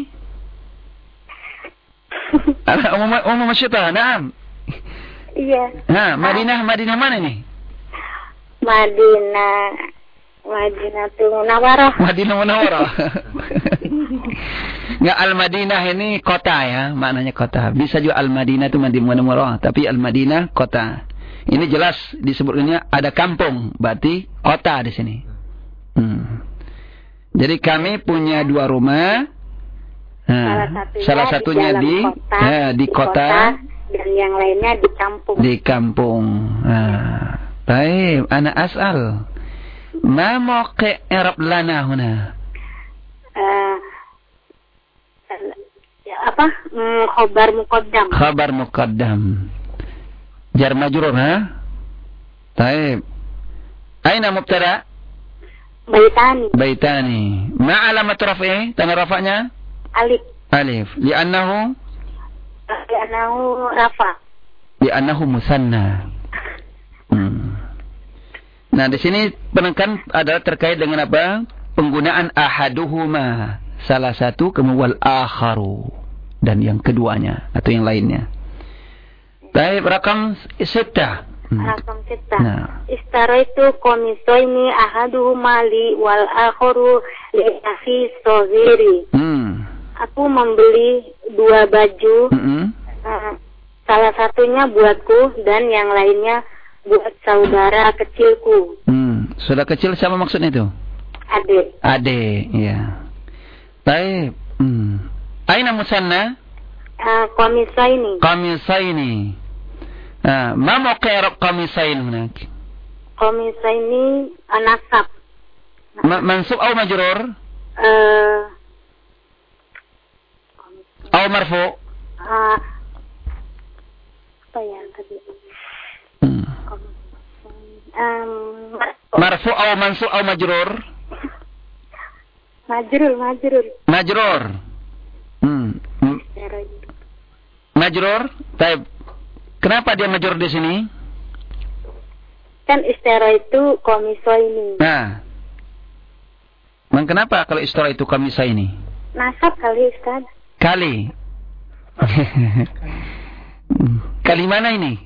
Umum umum masyita, naam. Iya. Nah, Madinah, Madinah mana nih? Madinah Madinah Munawwarah. Madinah Munawwarah. Enggak, Al-Madinah ini kota ya, maknanya kota. Bisa juga Al-Madinah itu Madinah Munawwarah, tapi Al-Madinah kota. Ini jelas disebutnya ada kampung, berarti kota di sini. Hmm. Jadi kami punya dua rumah. Nah, salah satunya, salah satunya di di kota, ya, di, di kota, kota dan yang lainnya di kampung. Di kampung. Nah, baik, ana as'al. Ma mawqi' i'rab lana huna? Uh, apa? Hmm, khabar muqaddam. Khabar muqaddam. jar majrur, ha? Taib. Aina mubtada? Baitani. Baitani. Ma alamat raf'i? Tanda rafa'nya? Alif. Alif. Li'annahu? Li'annahu rafa. Li'annahu musanna. Hmm. Nah, di sini penekan adalah terkait dengan apa? Penggunaan ahaduhuma, salah satu, kemudian wal akharu, dan yang keduanya atau yang lainnya. Baik, rakam sita. Rakam sita. Nah. Istaraitu komisoini ahaduhuma li wal akharu li akhi soghiri. Hmm. Aku membeli dua baju. Hmm. Uh, salah satunya buatku dan yang lainnya buat saudara kecilku. Hmm. Saudara kecil siapa maksudnya itu? Adik. Adik, ya. Baik. Hmm. Aina musanna? Uh, komisaini. Komisaini. Ah, ma mawqi' komisain hunak? Komisaini nasab. Ma mansub atau majrur? Uh, atau marfu? Uh, apa ya tadi? Hmm. Um, marfu atau mansub atau majrur? Majrur, majrur. Majrur. Hmm. Majrur. Baik. Kenapa dia majrur di sini? Kan istara itu komiso ini. Nah. Memang kenapa kalau istara itu komisa ini? Nasab kali, Ustaz. Kali. Kali mana ini?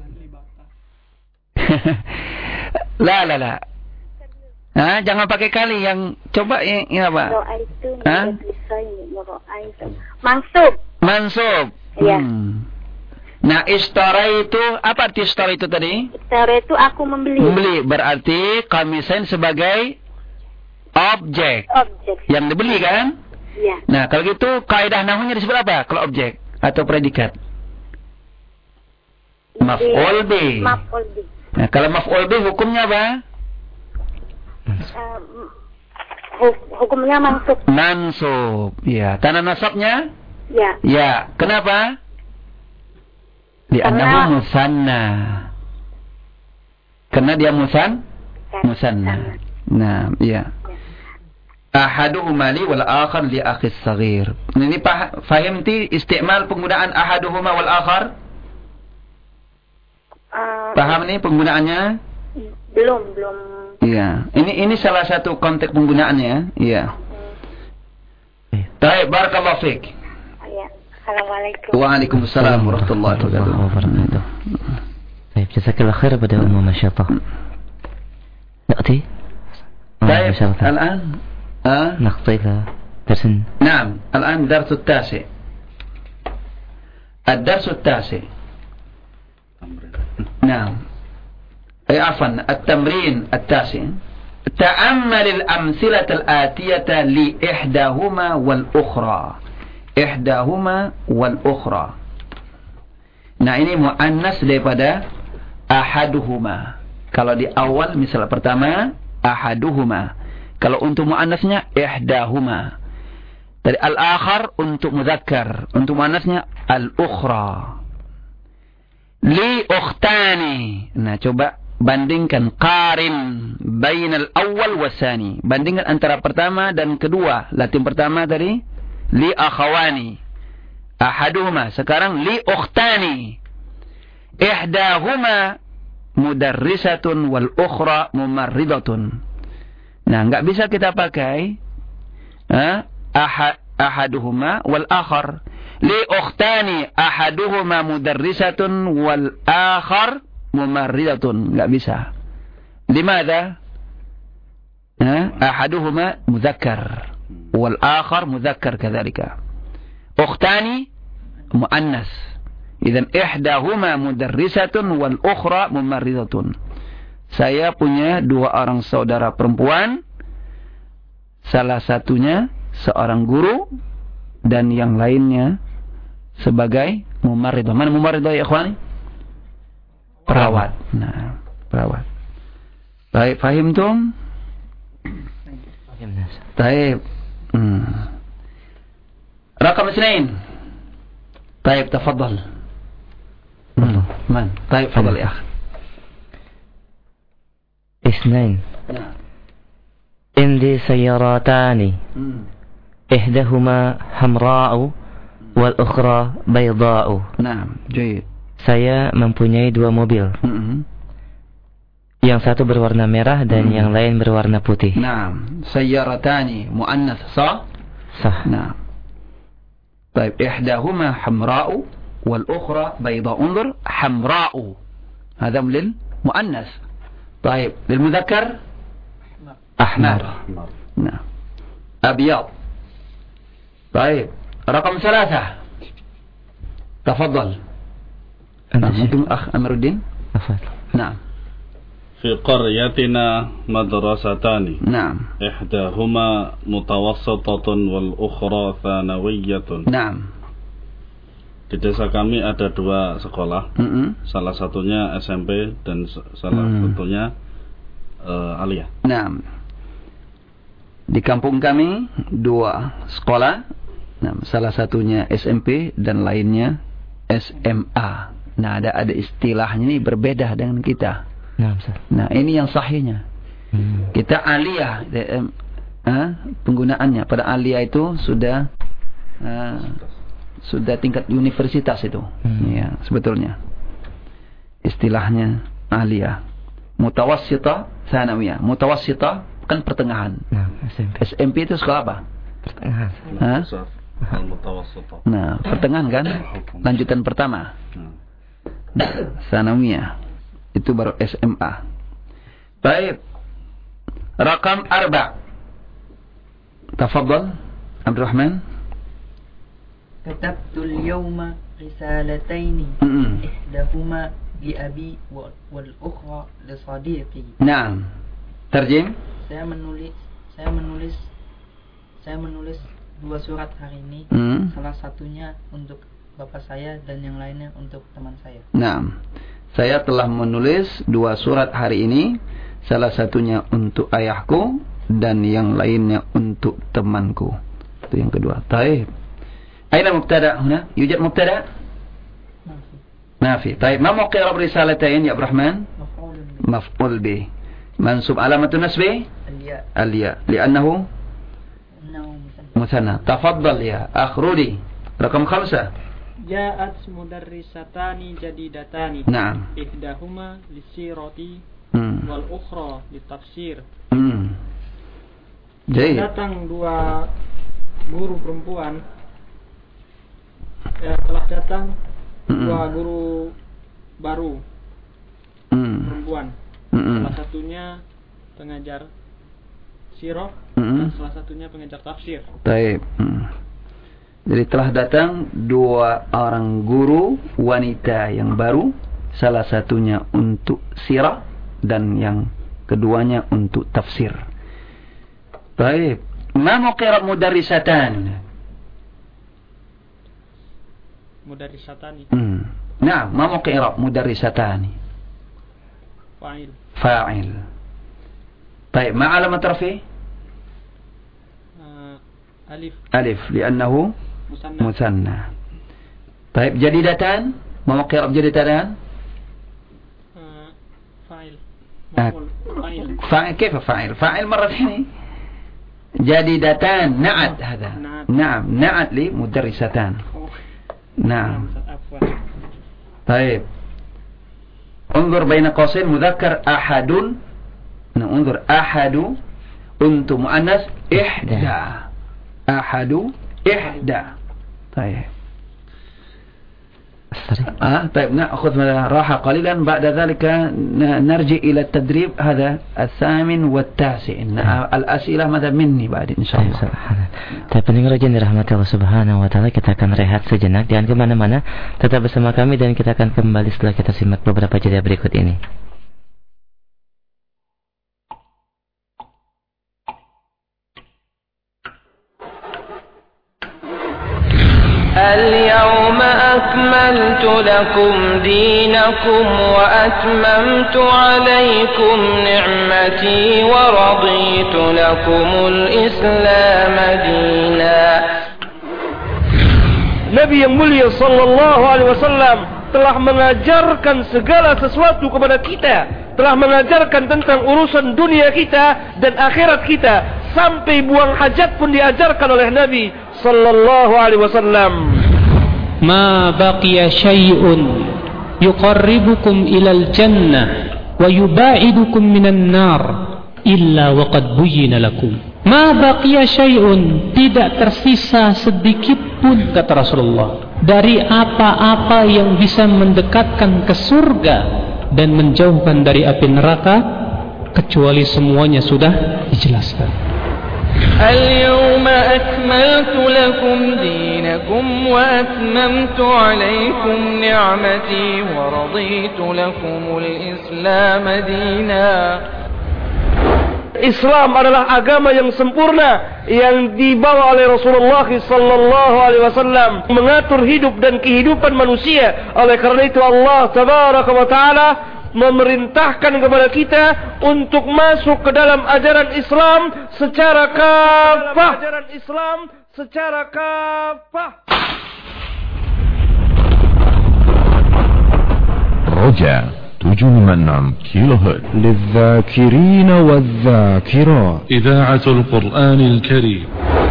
La la la. Ah, jangan pakai kali yang coba yang ini apa? Ro'a itu ah? Mansub. Mansub. Iya. Hmm. Nah, istara itu apa arti istara itu tadi? Istara itu aku membeli. Membeli berarti kamisain sebagai objek. Objek. Yang dibeli kan? Iya. Nah, kalau gitu kaidah nahwunya disebut apa? Kalau objek atau predikat? Maf'ul bih. Maf'ul bih. Nah, kalau maf'ul bih hukumnya apa? Uh, hukumnya mansub. Mansub. Ya, tanda nasabnya? Ya. Ya, kenapa? Li'annahu musanna. Karena dia musan? Musanna. Nah, ya. Ahaduhuma li wal akhar li akhis saghir. Ini faham ti istimal penggunaan ahaduhuma wal akhar? Uh, Paham nih penggunaannya? Belum, belum. Iya, ini ini salah satu konteks penggunaannya, iya. Baik, barakallahu fiik. Ya, assalamualaikum. Waalaikumsalam warahmatullahi wabarakatuh. Baik, jazakallahu khair pada umum masyaallah. Naqti? Baik, الآن ها نقضي إلى درس. نعم، الآن الدرس التاسع. الدرس التاسع. نعم. أي عفوا التمرين التاسع. تأمل الأمثلة الآتية لإحداهما والأخرى. إحداهما والأخرى. Nah, ini muannas daripada ahaduhuma. Kalau di awal misal pertama ahaduhuma. Kalau untuk muannasnya ihdahuma. Dari al-akhar untuk muzakkar, untuk muannasnya al-ukhra. Li ukhtani. Nah, coba bandingkan qarin bainal awal wasani. Bandingkan antara pertama dan kedua. Latin pertama tadi li akhawani. Ahaduhuma. Sekarang li ukhtani. Ihdahuma mudarrisatun wal ukhra mumarridatun. Nah, enggak bisa kita pakai ha, ahad ahaduhuma wal akhar. Li ukhtani ahaduhuma mudarrisatun wal akhar mumarridatun. Enggak bisa. Limadha? Ha? Ahaduhuma mudzakkar wal akhar mudzakkar kadzalika. Ukhtani muannas. Idzan ihdahuma mudarrisatun wal ukhra mumarridatun. Saya punya dua orang saudara perempuan. Salah satunya seorang guru dan yang lainnya sebagai mumarridah. Mana mumarridah ya ikhwani? Perawat. Nah, perawat. Baik, fahim tum? Baik. Hmm. Rakam isnain. Baik, tafadhal. Hmm. Man, baik, fadhal ya akhi. Isnain. Nah. Indi sayaratani. Hmm. Ihdahuma hamra'u wal ukhra bayda'u. Naam, jayyid. Saya mempunyai dua mobil. Hmm. Yang satu berwarna merah dan Hmm. yang lain berwarna putih. Naam, sayaratani muannath, sah? Sah. Naam. Baik, ihdahuma hamra'u wal ukhra bayda'u. Unzur, hamra'u. Hadha lil muannath. Baik, lil mudzakkar ahmar. Nah. Abyad. Baik, rakam salasah. Tafadhal. Anta Mungkin akh Amiruddin? Tafadhal. Naam. في قريتنا مدرستان نعم إحداهما متوسطة والأخرى ثانوية. نعم. Di desa kami ada dua sekolah, Mm-mm. salah satunya S M P dan salah Mm. satunya uh, Aliyah. Naam. Di kampung kami dua sekolah, nah, salah satunya S M P dan lainnya S M A. Nah, ada ada istilahnya ini berbeda dengan kita. Nah, Ustaz. Nah, ini yang sahihnya. Hmm. Kita aliyah, eh, eh, penggunaannya pada aliyah itu sudah eh, sudah tingkat universitas itu. Hmm. Ya, sebetulnya. Istilahnya aliyah. Mutawassita, tsanawiyah. Mutawassita kan pertengahan. Nah, S M P. S M P itu sekolah apa? Pertengahan. Hah? Al-Mutawassithah. Nah, pertengahan kan? Lanjutan pertama. Nah, tsanawiyah. Itu baru S M A. Baik. Rakam arba. Tafadhal Abdurrahman. Katabtul yawma risalataini. Mm-mm. Ihdahuma li abi wal ukhra li sadiqi. Naam. Terjem. Saya menulis saya menulis saya menulis dua surat hari ini. Mm. Salah satunya untuk bapak saya dan yang lainnya untuk teman saya. Naam. Saya telah menulis dua surat hari ini, salah satunya untuk ayahku dan yang lainnya untuk temanku. Itu yang kedua. Baik. Aina mubtada huna? Yujad mubtada? Nafi. Baik. Ma mawqi' i'rab risalatain ya Abdurrahman? Maf'ul bih. Mansub alamatun nasbi? Al-ya. Al-ya. Li'annahu Innahu muthanna. Tafaddal ya akhrudi. Rakam khamsah. Ja'at mudarrisatani jadidatani. Naam. Ihdahuma lisirati Hmm. wal ukhra litafsir. Hmm. Jadi Datang dua guru perempuan. Ya, telah datang Mm-mm. dua guru baru hmm. perempuan. Hmm. Salah satunya pengajar sirah Mm-mm. dan salah satunya pengajar tafsir. Baik. Hmm. Jadi telah datang dua orang guru wanita yang baru, salah satunya untuk sirah dan yang keduanya untuk tafsir. Baik. Ma muqirab mudarrisatan? Mudarrisatani. Hmm. Nah, ma muqirab mudarrisatani? Fa'il. Fa'il. Baik, ma alamat rafi? Uh, alif. Alif, li'annahu Musanna. مثنى. طيب جديدتان مواقع رب جديدتان Uh, fa'il. آه. Maf'ul. Fa'il. فاعل كيف فاعل فاعل مرتين جديدتان نعت هذا نعت. نعم نعت لي مدرستان Oh. نعم Afwan. طيب انظر بين قوسين مذكر أحد انظر أحد أنت مؤنث إحدى أحد إحدى طيب آه طيب نأخذ راحة قليلا بعد ذلك نرجع إلى التدريب هذا الثامن والتاسع الأسئلة ماذا مني بعد إن شاء الله. Tapi pendengar yang dirahmati Allah Subhanahu wa taala, kita akan rehat sejenak, jangan kemana mana, tetap bersama kami dan kita akan kembali setelah kita simak beberapa jeda berikut ini. اليوم أكملت لكم دينكم وأتممت عليكم نعمتي ورضيت لكم الإسلام دينا. Nabi yang mulia sallallahu alaihi wasallam telah mengajarkan segala sesuatu kepada kita, telah mengajarkan tentang urusan dunia kita dan akhirat kita, sampai buang hajat pun diajarkan oleh Nabi sallallahu alaihi wasallam. Ma baqiya syai'un yuqarribukum ilal jannah wa yubaidukum minan nar illa waqad buyyina lakum. Ma baqiya syai'un, tidak tersisa sedikit pun, kata Rasulullah, dari apa-apa yang bisa mendekatkan ke surga dan menjauhkan dari api neraka, kecuali semuanya sudah dijelaskan. Al-yawma akmaltu lakum dinakum wa atmamtu alaykum ni'mati wa raditu lakumul Islam dinan. Islam adalah agama yang sempurna yang dibawa oleh Rasulullah sallallahu alaihi wasallam, mengatur hidup dan kehidupan manusia. Oleh karena itu Allah tabaraka wa taala memerintahkan kepada kita untuk masuk ke dalam ajaran Islam secara kafah. Ajaran Islam secara kafah. Roja tujuh lima enam kilohertz للذاكرين والذاكرات إذاعة القرآن الكريم.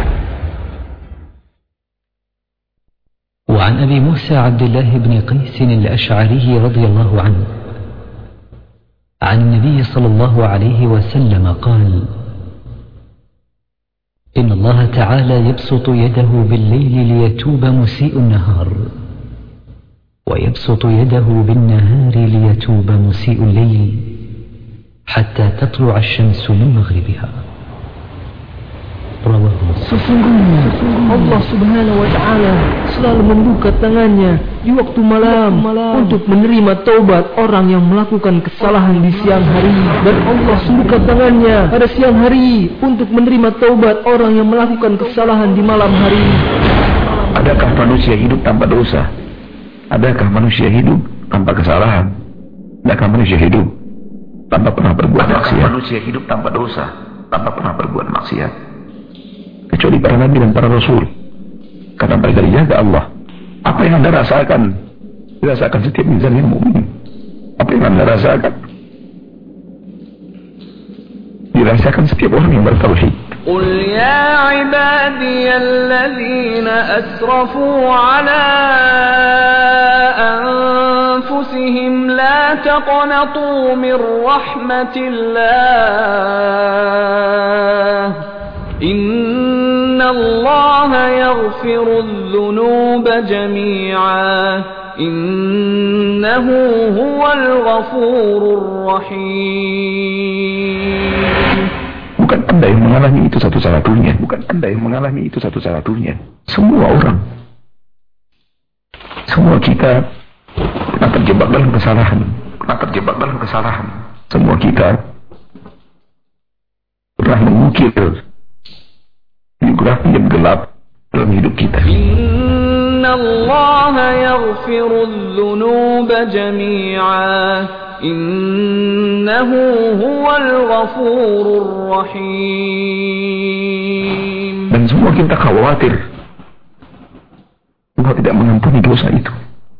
وعن أبي موسى عبد الله بن قيس الأشعري رضي الله عنه عن النبي صلى الله عليه وسلم قال: إن الله تعالى يبسط يده بالليل ليتوب مسيء النهار، ويبسط يده بالنهار ليتوب مسيء الليل حتى تطلع الشمس من مغربها. Sesungguhnya Allah subhanahu wa ta'ala selalu membuka tangannya di waktu malam untuk menerima taubat orang yang melakukan kesalahan di siang hari, dan Allah membuka tangannya pada siang hari untuk menerima taubat orang yang melakukan kesalahan di malam hari. Adakah manusia hidup tanpa dosa? Adakah manusia hidup tanpa kesalahan? Adakah manusia hidup tanpa pernah berbuat maksiat? Adakah manusia hidup tanpa dosa, tanpa pernah berbuat maksiat? Kecuali para nabi dan para rasul, karena mereka dijaga Allah. Apa yang anda rasakan dirasakan setiap insan yang mukmin. Apa yang anda rasakan dirasakan setiap orang yang bertauhid. Qul ya ibadiyalladzina asrafu ala anfusihim la taqnatu min rahmatillah, inna allaha yaghfirudz dzunuba jami'a, innahu huwal ghafurur rahim. Bukan anda yang mengalami itu satu-satunya, bukan anda yang mengalami itu satu-satunya. Semua orang, semua kita pernah terjebak dalam kesalahan, pernah terjebak dalam kesalahan. Semua kita pernah mengukir biografi yang gelap dalam hidup kita. Inna Allah yaghfirudz dzunuba jami'a, innahu huwal ghafurur rahim. Dan semua kita khawatir Allah tidak mengampuni dosa itu.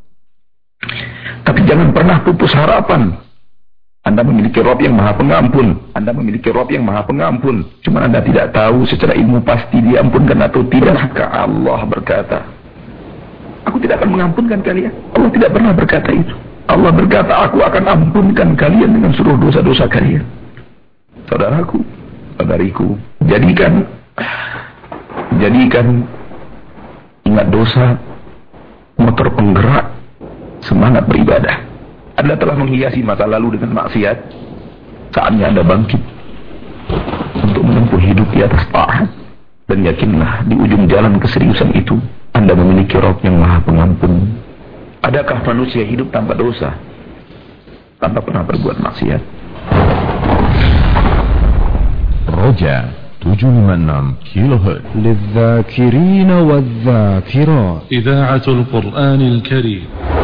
Tapi jangan pernah putus harapan. Anda memiliki Rabb yang Maha Pengampun. Anda memiliki Rabb yang Maha Pengampun. Cuma Anda tidak tahu secara ilmu pasti diampunkan atau tidak. Maka Allah berkata, aku tidak akan mengampunkan kalian. Allah tidak pernah berkata itu. Allah berkata, aku akan ampunkan kalian dengan seluruh dosa-dosa kalian. Saudaraku, saudariku, jadikan jadikan ingat dosa motor penggerak semangat beribadah. Anda telah menghiasi masa lalu dengan maksiat. Saatnya Anda bangkit untuk menempuh hidup di atas taat. Dan yakinlah di ujung jalan keseriusan itu Anda memiliki Rabb yang Maha Pengampun. Adakah manusia hidup tanpa dosa, tanpa pernah berbuat maksiat? Roja tujuh lima enam kilohertz للذاكرين والذاكرات إذاعة القرآن الكريم.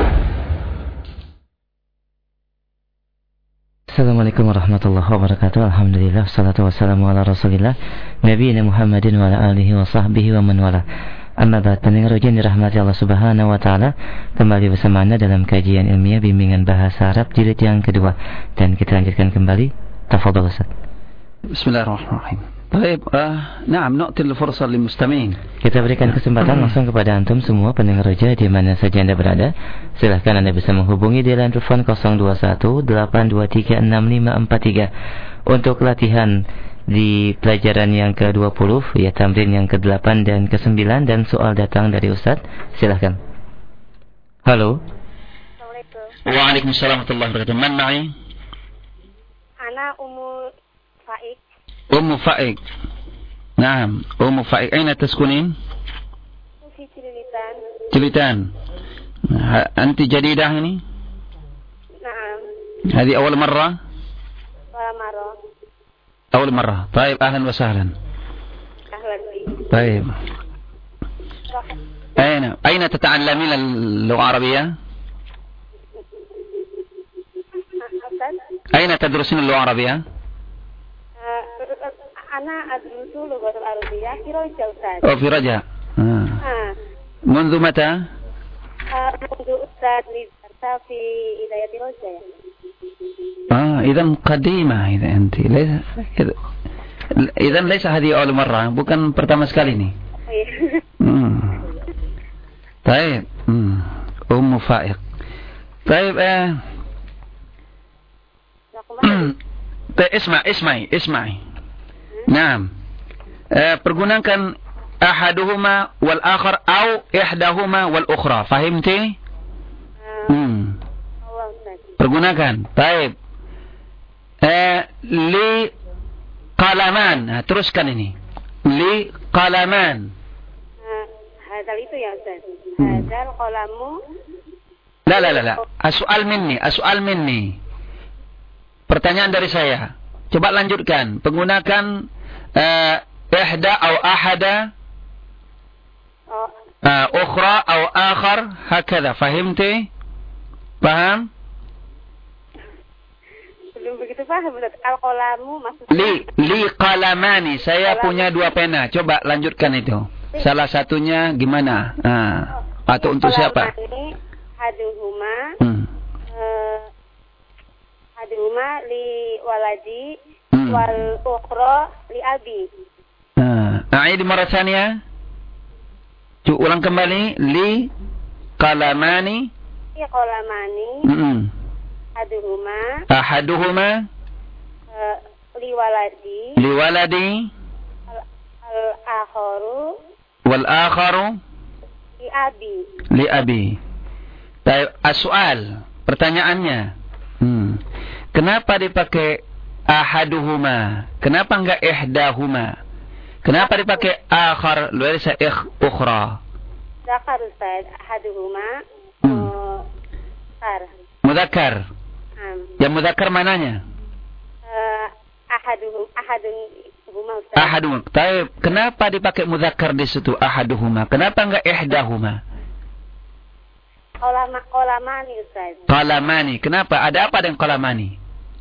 Assalamualaikum warahmatullahi wabarakatuh. Alhamdulillah, wassalatu wassalamu ala rasulillah Nabiyina Muhammadin wa ala alihi wa sahbihi wa man wala. Amma ba'd, pendengar ujian dirahmati Allah Subhanahu wa taala, kembali bersama Anda dalam kajian ilmiah bimbingan bahasa Arab jilid yang kedua, dan kita lanjutkan kembali. Tafadhal Ustaz. Bismillahirrahmanirrahim. Baik, uh, na'am, nu'til fursa lil mustami'in. Kita berikan kesempatan langsung kepada antum semua pendengar roja di mana saja Anda berada. Silahkan Anda bisa menghubungi di line telepon nol dua satu delapan dua tiga enam lima empat tiga untuk latihan di pelajaran yang ke dua puluh, ya tamrin yang ke delapan dan ke sembilan, dan soal datang dari Ustaz. Silahkan. Halo. Assalamualaikum. Waalaikumsalam warahmatullahi wabarakatuh. Man ma'i? Ana Ummu Faik. Ummu Faik. Naam, Ummu Faik. Aina taskunin? Fi Cilitan. Cilitan. Anti jadidah ini? Naam. Hadi awal marrah? Awal marrah. أول مرة. طيب أهلا وسهلا. أهلا بك. طيب أين أين تتعلمين اللغة العربية؟ أين تدرسين اللغة العربية؟ أنا أدرس اللغة العربية في رجاء أستاذ. أو في رجاء. آه. آه. منذ متى؟ منذ أستاذ لدرس في هداية رجاء. آه إذا قديمة إذا أنت ليس إذا ليس هذه أول مرة, bukan pertama sekali nih. Hmm. طيب. Hmm. أم فائق. طيب eh اسمع اسمعي اسمعي. نعم. eh, pergunakan ahaduhuma wal akhar atau ihdahuma wal ukhra. Fahimti? Hmm. Pergunakan. Baik. Eh, li qalaman. Nah, teruskan ini. Li qalaman. Hadal itu ya Ustaz. Hadal qalamu. La la la la. As-su'al minni, as-su'al minni. Pertanyaan dari saya. Coba lanjutkan. Penggunakan eh, ihda atau ahada. Oh. Uh, ukhra atau akhar. Hakadha. Fahimti? Paham? Belum begitu paham. Al-qalamu maksudnya Li, li qalamani. Saya Qalam. punya dua pena. Coba lanjutkan itu. Salah satunya gimana? Nah, atau untuk siapa? Haduhuma hmm. uh, Haduhuma li waladi hmm. wal ukhra li abi. Nah, a'id marah tsaniyah. Coba ulang kembali. Li qalamani. Li qalamani. Hmm. Ahaduhuma Ahaduhuma uh, liwaladi Liwaladi Al-akharu Wal akharu Li abi Li abi. As-soal, pertanyaannya, hmm. kenapa dipakai ahaduhuma? Kenapa enggak ihdahuma? Kenapa dipakai akhar luarisa ikh ukhra? Zakar Ustaz. Ahaduhuma hmm. uh, Mudzakkar. Um. Yang mudzakkar mananya? Uh, ahaduhum, ahaduhuma Ustaz. Ahaduhuma. Tapi kenapa dipakai mudzakkar di situ ahaduhuma? Kenapa enggak ihdahuma? Qalama, qalamani Ustaz. Qalamani. Kenapa? Ada apa dengan qalamani?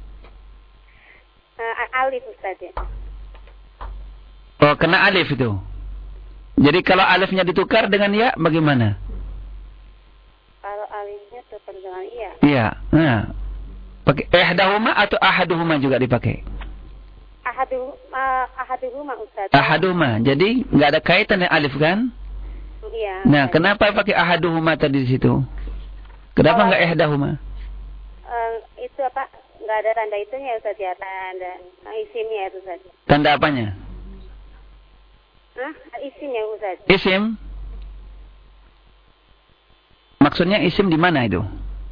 Uh, alif Ustaz ya. Oh, kena alif itu. Jadi kalau alifnya ditukar dengan ya, bagaimana? Kalau alifnya tukar dengan iya. Iya. Nah. Pakai ihdahuma atau ahaduhuma juga dipakai? Ahadu uh, ahaduhuma Ustaz. Ahaduhuma. Jadi enggak ada kaitan dengan alif kan? Iya. Nah, kenapa pakai ahaduhuma tadi di situ? Kenapa enggak ihdahuma? Uh, itu apa? Enggak ada tanda itunya Ustaz ya, tanda uh, isimnya itu Ustaz. Tanda apanya? Hah? Isimnya Ustaz. Isim? Maksudnya isim di mana itu?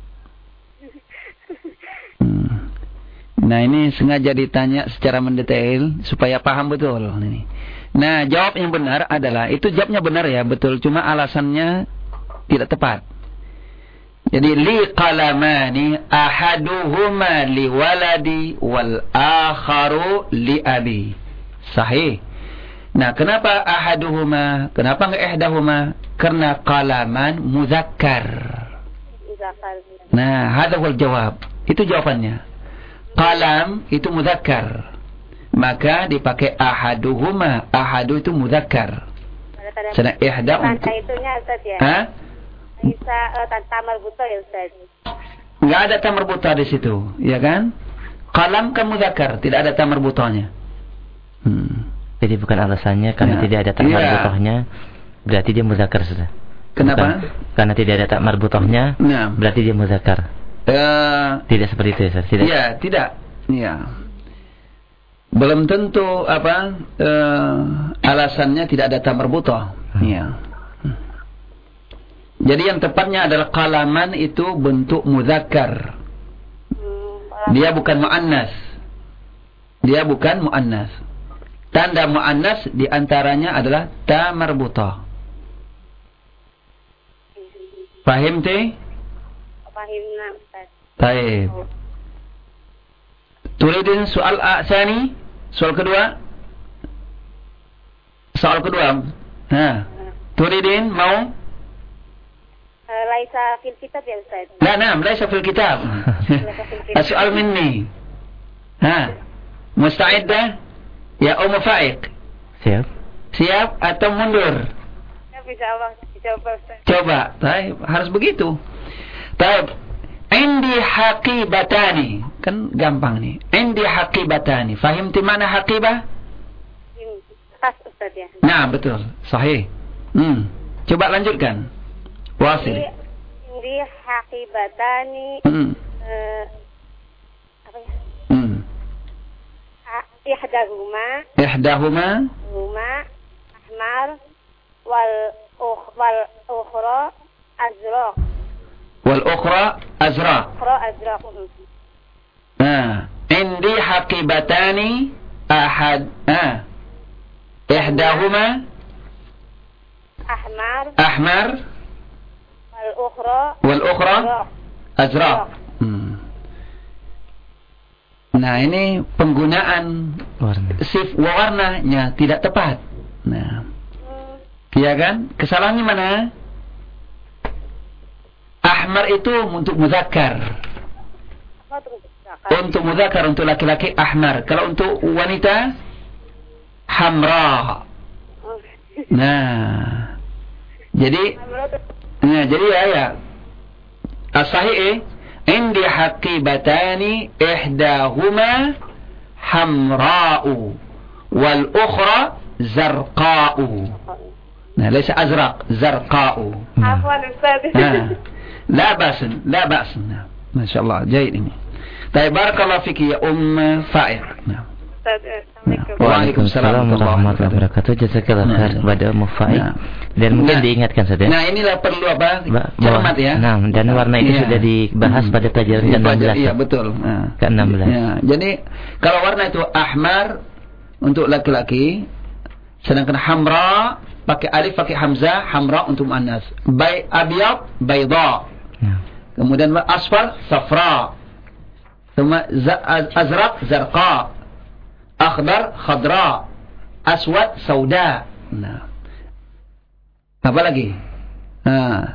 Hmm. Nah, ini sengaja ditanya secara mendetail supaya paham betul ini. Nah, jawab yang benar adalah itu jawabnya benar ya, betul, cuma alasannya tidak tepat. Jadi li qalamani ahaduhuma li waladi wal akharu li abi. Sahih. Nah, kenapa ahaduhuma? Kenapa enggak ihdahuma? Karena qalaman muzakkar. Nah, hadha wal jawab. Itu jawabannya. Qalam itu muzakkar. Maka dipakai ahaduhuma. Ahadu itu muzakkar. tanda Sedang ihda tanda untuk itunya Ustaz ya. Hah? Bisa uh, tanda marbuto ya Ustaz. Enggak ada tamar buta di situ, ya kan? Qalam kan muzakkar, tidak ada tamar butanya. Hmm. Jadi bukan alasannya karena ya. tidak ada tamar ya. butohnya berarti dia muzakkar sudah. Kenapa? Bukan, karena tidak ada tamar butohnya nah. berarti dia muzakkar. Uh, tidak seperti itu ya, tidak. Iya, tidak. Iya. Belum tentu apa uh, alasannya tidak ada tamar butoh. Iya. Hmm. Jadi yang tepatnya adalah qalaman itu bentuk muzakkar. Dia bukan muannas. Dia bukan muannas. Tanda muannas di antaranya adalah ta marbutah. Fahim teh? Fahimna Ustaz. Baik. Turidin soal asani? Soal kedua? Soal kedua. Ha. Turidin mau? Laisa fil kitab ya Ustaz. Nah, nah, laisa fil kitab. Soal minni. Ha. Musta'iddah? Ya Ummu Fa'iq. Siap. Siap atau mundur? Siap insyaallah. Coba Ustaz. Coba. Baik, harus begitu. Baik. Indi haqibatani. Kan gampang nih. Indi haqibatani. Fahimti mana haqibah? Pas Ustaz ya. Nah, betul. Sahih. Hmm. Coba lanjutkan. Wasil. Indi haqibatani. Hmm. Uh, apa ya? Hmm. Ihdahuma. Ihdahuma. Huma ahmar wal ukh wal ukhra azraq. Wal ukhra azraq. Ukhra azraq. Nah, indi haqibatani ahad. Ah. Ihdahuma ahmar. Ahmar. Wal ukhra. Wal ukhra azraq. Hmm. Nah, ini penggunaan warna. Sif warnanya tidak tepat. Nah, iya kan? Kesalahannya mana? Ahmar itu untuk muzakkar. Untuk muzakkar, untuk laki-laki ahmar. Kalau untuk wanita hamra. Nah, jadi, nah jadi ya ya. As-sahih indi haqibatani ihdahuma hamra'u wal ukhra zarqa'u. Nah, laysa azraq, zarqa'u. Afwan Ustaz. Nah, la ba's, la ba's. Nah, masyaallah, jaid ini. Baik, barakallahu fiki ya Umm Fa'iq. Nah. Waalaikumsalam warahmatullahi wabarakatuh. Jazakallah khair kepada Ummu Fa'iq. Dan mungkin nah, diingatkan saja. Nah, inilah perlu apa? Cermat ya. Nah, dan warna itu ya. sudah dibahas hmm. pada pelajaran ke enam belas. Iya, betul. Nah. ke enam belas. Ya, jadi kalau warna itu ahmar untuk laki-laki, sedangkan hamra pakai alif pakai hamzah, hamra untuk muannas. Bay abyad bayda. Ya. Kemudian asfar safra. Thumma azraq zarqa. Akhdar khadra. Aswad sauda. Nah. Apa lagi? Nah.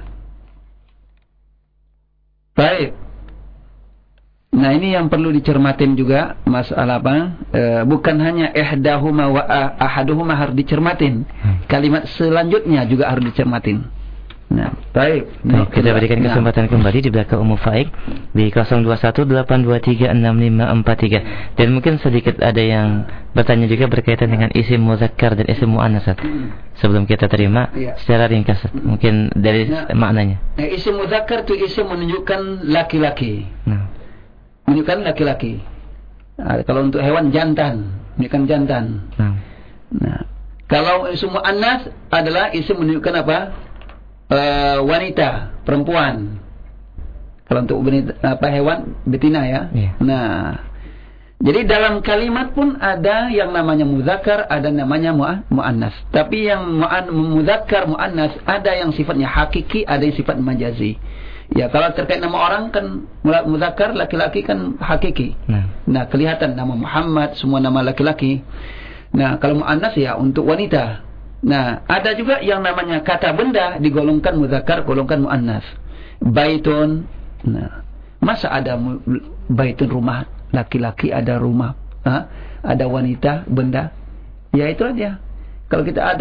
Baik. Nah, ini yang perlu dicermatin juga masalah apa? E, bukan hanya ihdahuma wa ahaduhuma harus dicermatin. Kalimat selanjutnya juga harus dicermatin. Nah, baik. Baik, kita berikan kesempatan nah. kembali di belakang Ummu Fa'iq di nol dua satu delapan dua tiga enam lima empat tiga. Dan mungkin sedikit ada yang bertanya juga berkaitan dengan isim muzakkar dan isim muannas. Sebelum kita terima ya. secara ringkas mungkin dari nah, maknanya. Nah, isim muzakkar itu isim menunjukkan laki-laki. Nah. Menunjukkan laki-laki. Nah, kalau untuk hewan jantan, menunjukkan jantan. Nah. Nah, kalau isim muannas adalah isim menunjukkan apa? Uh, wanita, perempuan. Kalau untuk benita, apa hewan betina ya. Yeah. Nah, jadi dalam kalimat pun ada yang namanya muzakkar, ada namanya muannas. Tapi yang muzakkar, muannas ada yang sifatnya hakiki, ada yang sifat majazi. Ya, kalau terkait nama orang kan muzakkar laki-laki kan hakiki. Nah, nah kelihatan nama Muhammad semua nama laki-laki. Nah, kalau muannas ya untuk wanita. Nah, ada juga yang namanya kata benda digolongkan muzakkar, golongkan muannas. Baitun. Nah, masa ada baitun rumah laki-laki, ada rumah, ha? Ada wanita benda. Ya itu aja. Kalau kita ada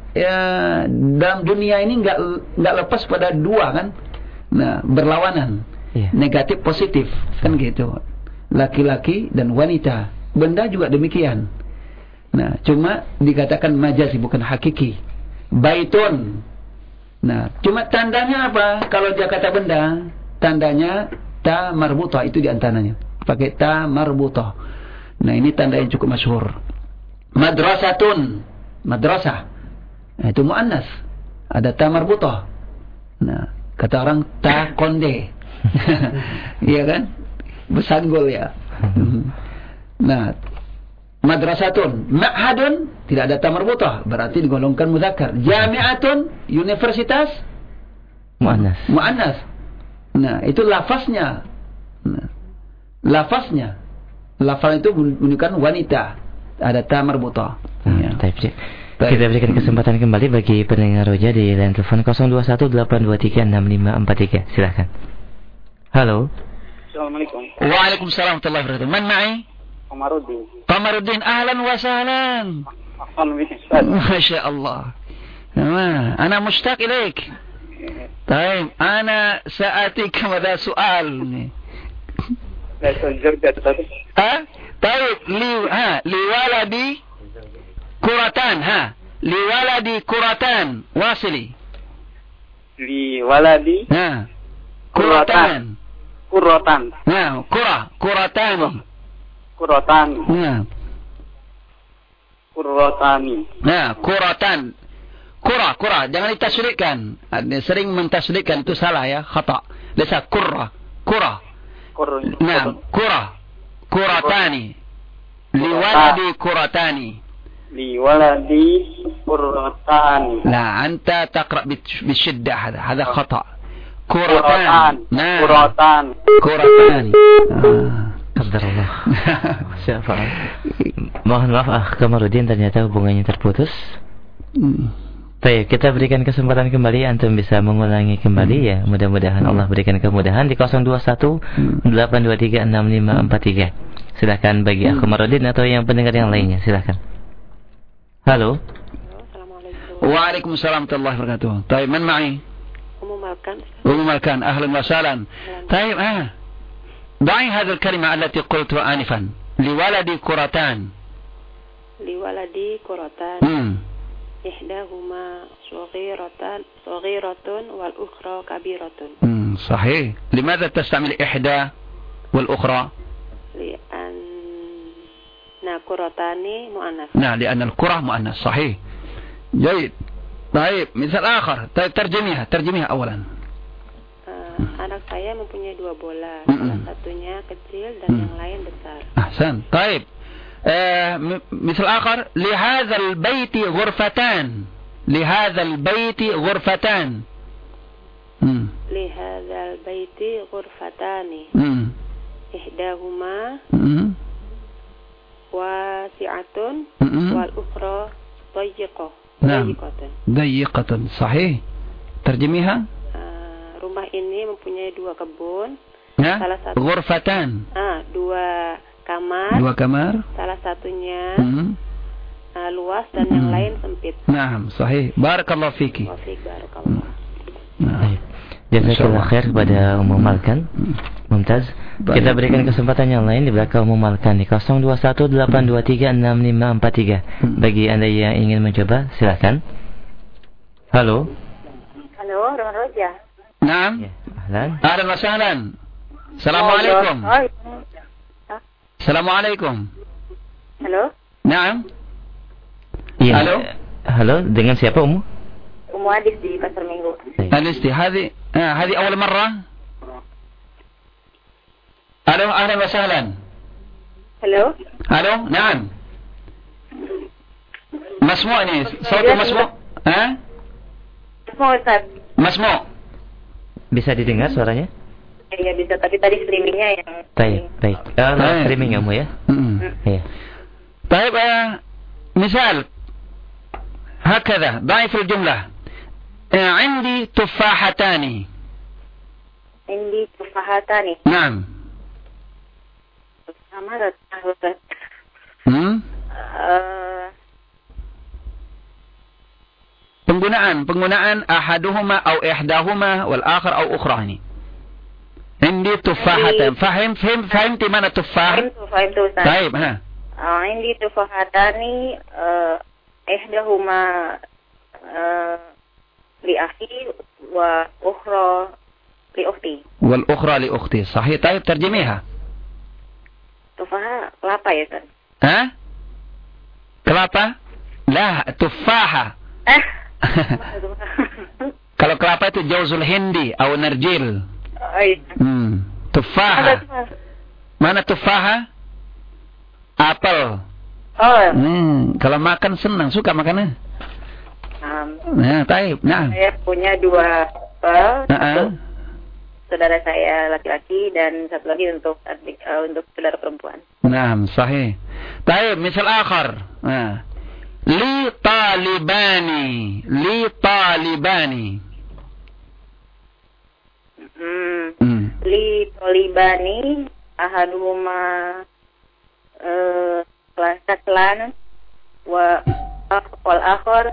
ya dalam dunia ini nggak nggak lepas pada dua kan, nah berlawanan, yeah. negatif positif kan gitu, laki-laki dan wanita, benda juga demikian. Nah cuma dikatakan majazi bukan hakiki. Baitun, nah cuma tandanya apa? Kalau dia kata benda, tandanya ta marbutah, itu diantaranya pakai ta marbutah. Nah ini tanda yang cukup masyhur. Madrasatun, madrasah, nah, itu muannas, ada ta marbutah. Nah kata orang ta konde, iya kan, besanggul ya. Nah madrasatun, ma'hadun, tidak ada ta marbutah, berarti digolongkan muzakkar. Jami'atun, universitas, muannas. Muannas. Nah itu lafaznya. Nah, lafaznya, lafaz itu menunjukkan wanita, ada ta marbutah. Hmm, ya. Kita berikan kesempatan kembali bagi pendengar Roja di line telepon nol dua satu delapan dua tiga enam lima empat tiga. Silakan. Halo. Assalamualaikum. Waalaikumsalam warahmatullahi wabarakatuh. Man ma'i? Qamaruddin. Qamaruddin, ahlan wa sahlan. Masya Allah. Ana mushtaq ilaik. طيب أنا سأتيك ماذا سؤال ها طيب لي ها لولدي كرتان ها لولدي كرتان واصلي لولدي ها كرتان كرتان ها كرة كرتان كرتان ها كرتان ها كرتان Kurah, kurah, jangan ditasydidkan. Sering mentasydidkan itu salah ya, khata. Lesa kurra, kurah. Nah, kurah, kuratani. Liwaladi kuratani. Liwaladi kuratani. Nah, anta taqra bisyiddah hada, hada khata. Kuratan. Nah, kuratan. Kuratani. Qadarullah. Siapa? Mohon maaf, ah, Qamaruddin ternyata hubungannya terputus. Hmm. Baik, kita berikan kesempatan kembali, antum bisa mengulangi kembali ya. Mudah-mudahan Allah berikan kemudahan di nol dua satu delapan dua tiga enam lima empat tiga. Silakan bagi aku Qamaruddin atau yang pendengar yang lainnya, silakan. Halo. Assalamualaikum. Waalaikumsalam warahmatullahi wabarakatuh. Baik, man ma'i? Ummu Malkan. Ummu Malkan, ahlan wa sahlan. Baik, ah. Da'i hadhihi al-kalima allati qultuha anifan. Liwaladi kuratan. Liwaladi kuratan. Hmm. إحداهما صغيرة صغيرة والأخرى كبيرة. امم صحيح. لماذا تستعمل إحدى والأخرى؟ لأن كرتان مؤنث. نعم لأن الكرة مؤنث. صحيح. جيد. طيب مثال آخر. طيب ترجميها ترجميها أولا. Uh, anak saya mempunyai dua bola. Mm-mm. Salah satunya kecil dan mm. yang lain besar. أحسن. طيب. آه مثل آخر لهذا البيت غرفتان لهذا البيت غرفتان مم. لهذا البيت غرفتان مم. إحداهما مم. واسعة مم. والأخرى ضيقة نعم. ضيقة ضيقة صحيح. ترجميها. uh, rumah ini mempunyai dua kebun. Nah, salah satu غرفتان ah dua kamar, dua kamar, salah satunya hmm. uh, luas dan hmm. yang lain sempit. Naam, sahih. Barakallahu fiki. Wafik barakallah. Nah, jazakallahu khair kepada Ummu Malkan. Mumtaz. Kita berikan kesempatan yang lain di belakang Ummu Malkan di nol dua satu delapan dua tiga enam lima empat tiga. Bagi Anda yang ingin mencoba, silakan. Halo. Halo, Rumah Roja. Naam. Ya, ahlan. Ahlan wa sahlan. Assalamualaikum. Oh, Assalamualaikum. Halo. Naam. Iya. Halo. Halo, dengan siapa Ummu? Ummu Adis di Pasar Minggu. Adis di هذه آه هذه أول مرة. Halo, ahlan wa sahlan. Halo. Halo, naam. Masmu' ini, sautu masmu'. Ha? Masmu' Ustaz. Masmu'. Bisa didengar suaranya? Iya bisa, tapi tadi streamingnya yang. Baik, baik. Oh, nah, streaming kamu ya? Iya. طيب مثال هكذا ضعف الجملة عندي تفاحتان. عندي تفاحتان. نعم. Sama Ustaz. Hmm? Uh, penggunaan penggunaan ahaduhuma au ihdahuma wal akhar au ukhra ini. Indi tufahatan. Fahim fahim fahim di mana tufah? Fahim tu, fahim tu Ustaz. Baik, ha. Uh, indi tufahatani uh, ihdahuma uh, li akhi wa ukhra li ukhti. Wal ukhra li ukhti. Sahih. Baik, terjemihha. Tufaha kelapa ya Ustaz? Ha? Kelapa? Lah, tufaha. Eh. Kalau kelapa itu jauzul hindi atau narjil. Oh, iya. Hmm. Tufaha. Mana tufaha? Apel. Oh. Hmm. Kalau makan senang, suka makannya. Um, nah, taib. Nah. Saya punya dua apel. Nah, satu saudara saya laki-laki dan satu lagi untuk adik, uh, untuk saudara perempuan. Nah, sahih. Taib, misal akhar. Nah. Li talibani. Li talibani. Hmm. Hmm. Li talibani ahaduhuma eh kelas wa wal akhar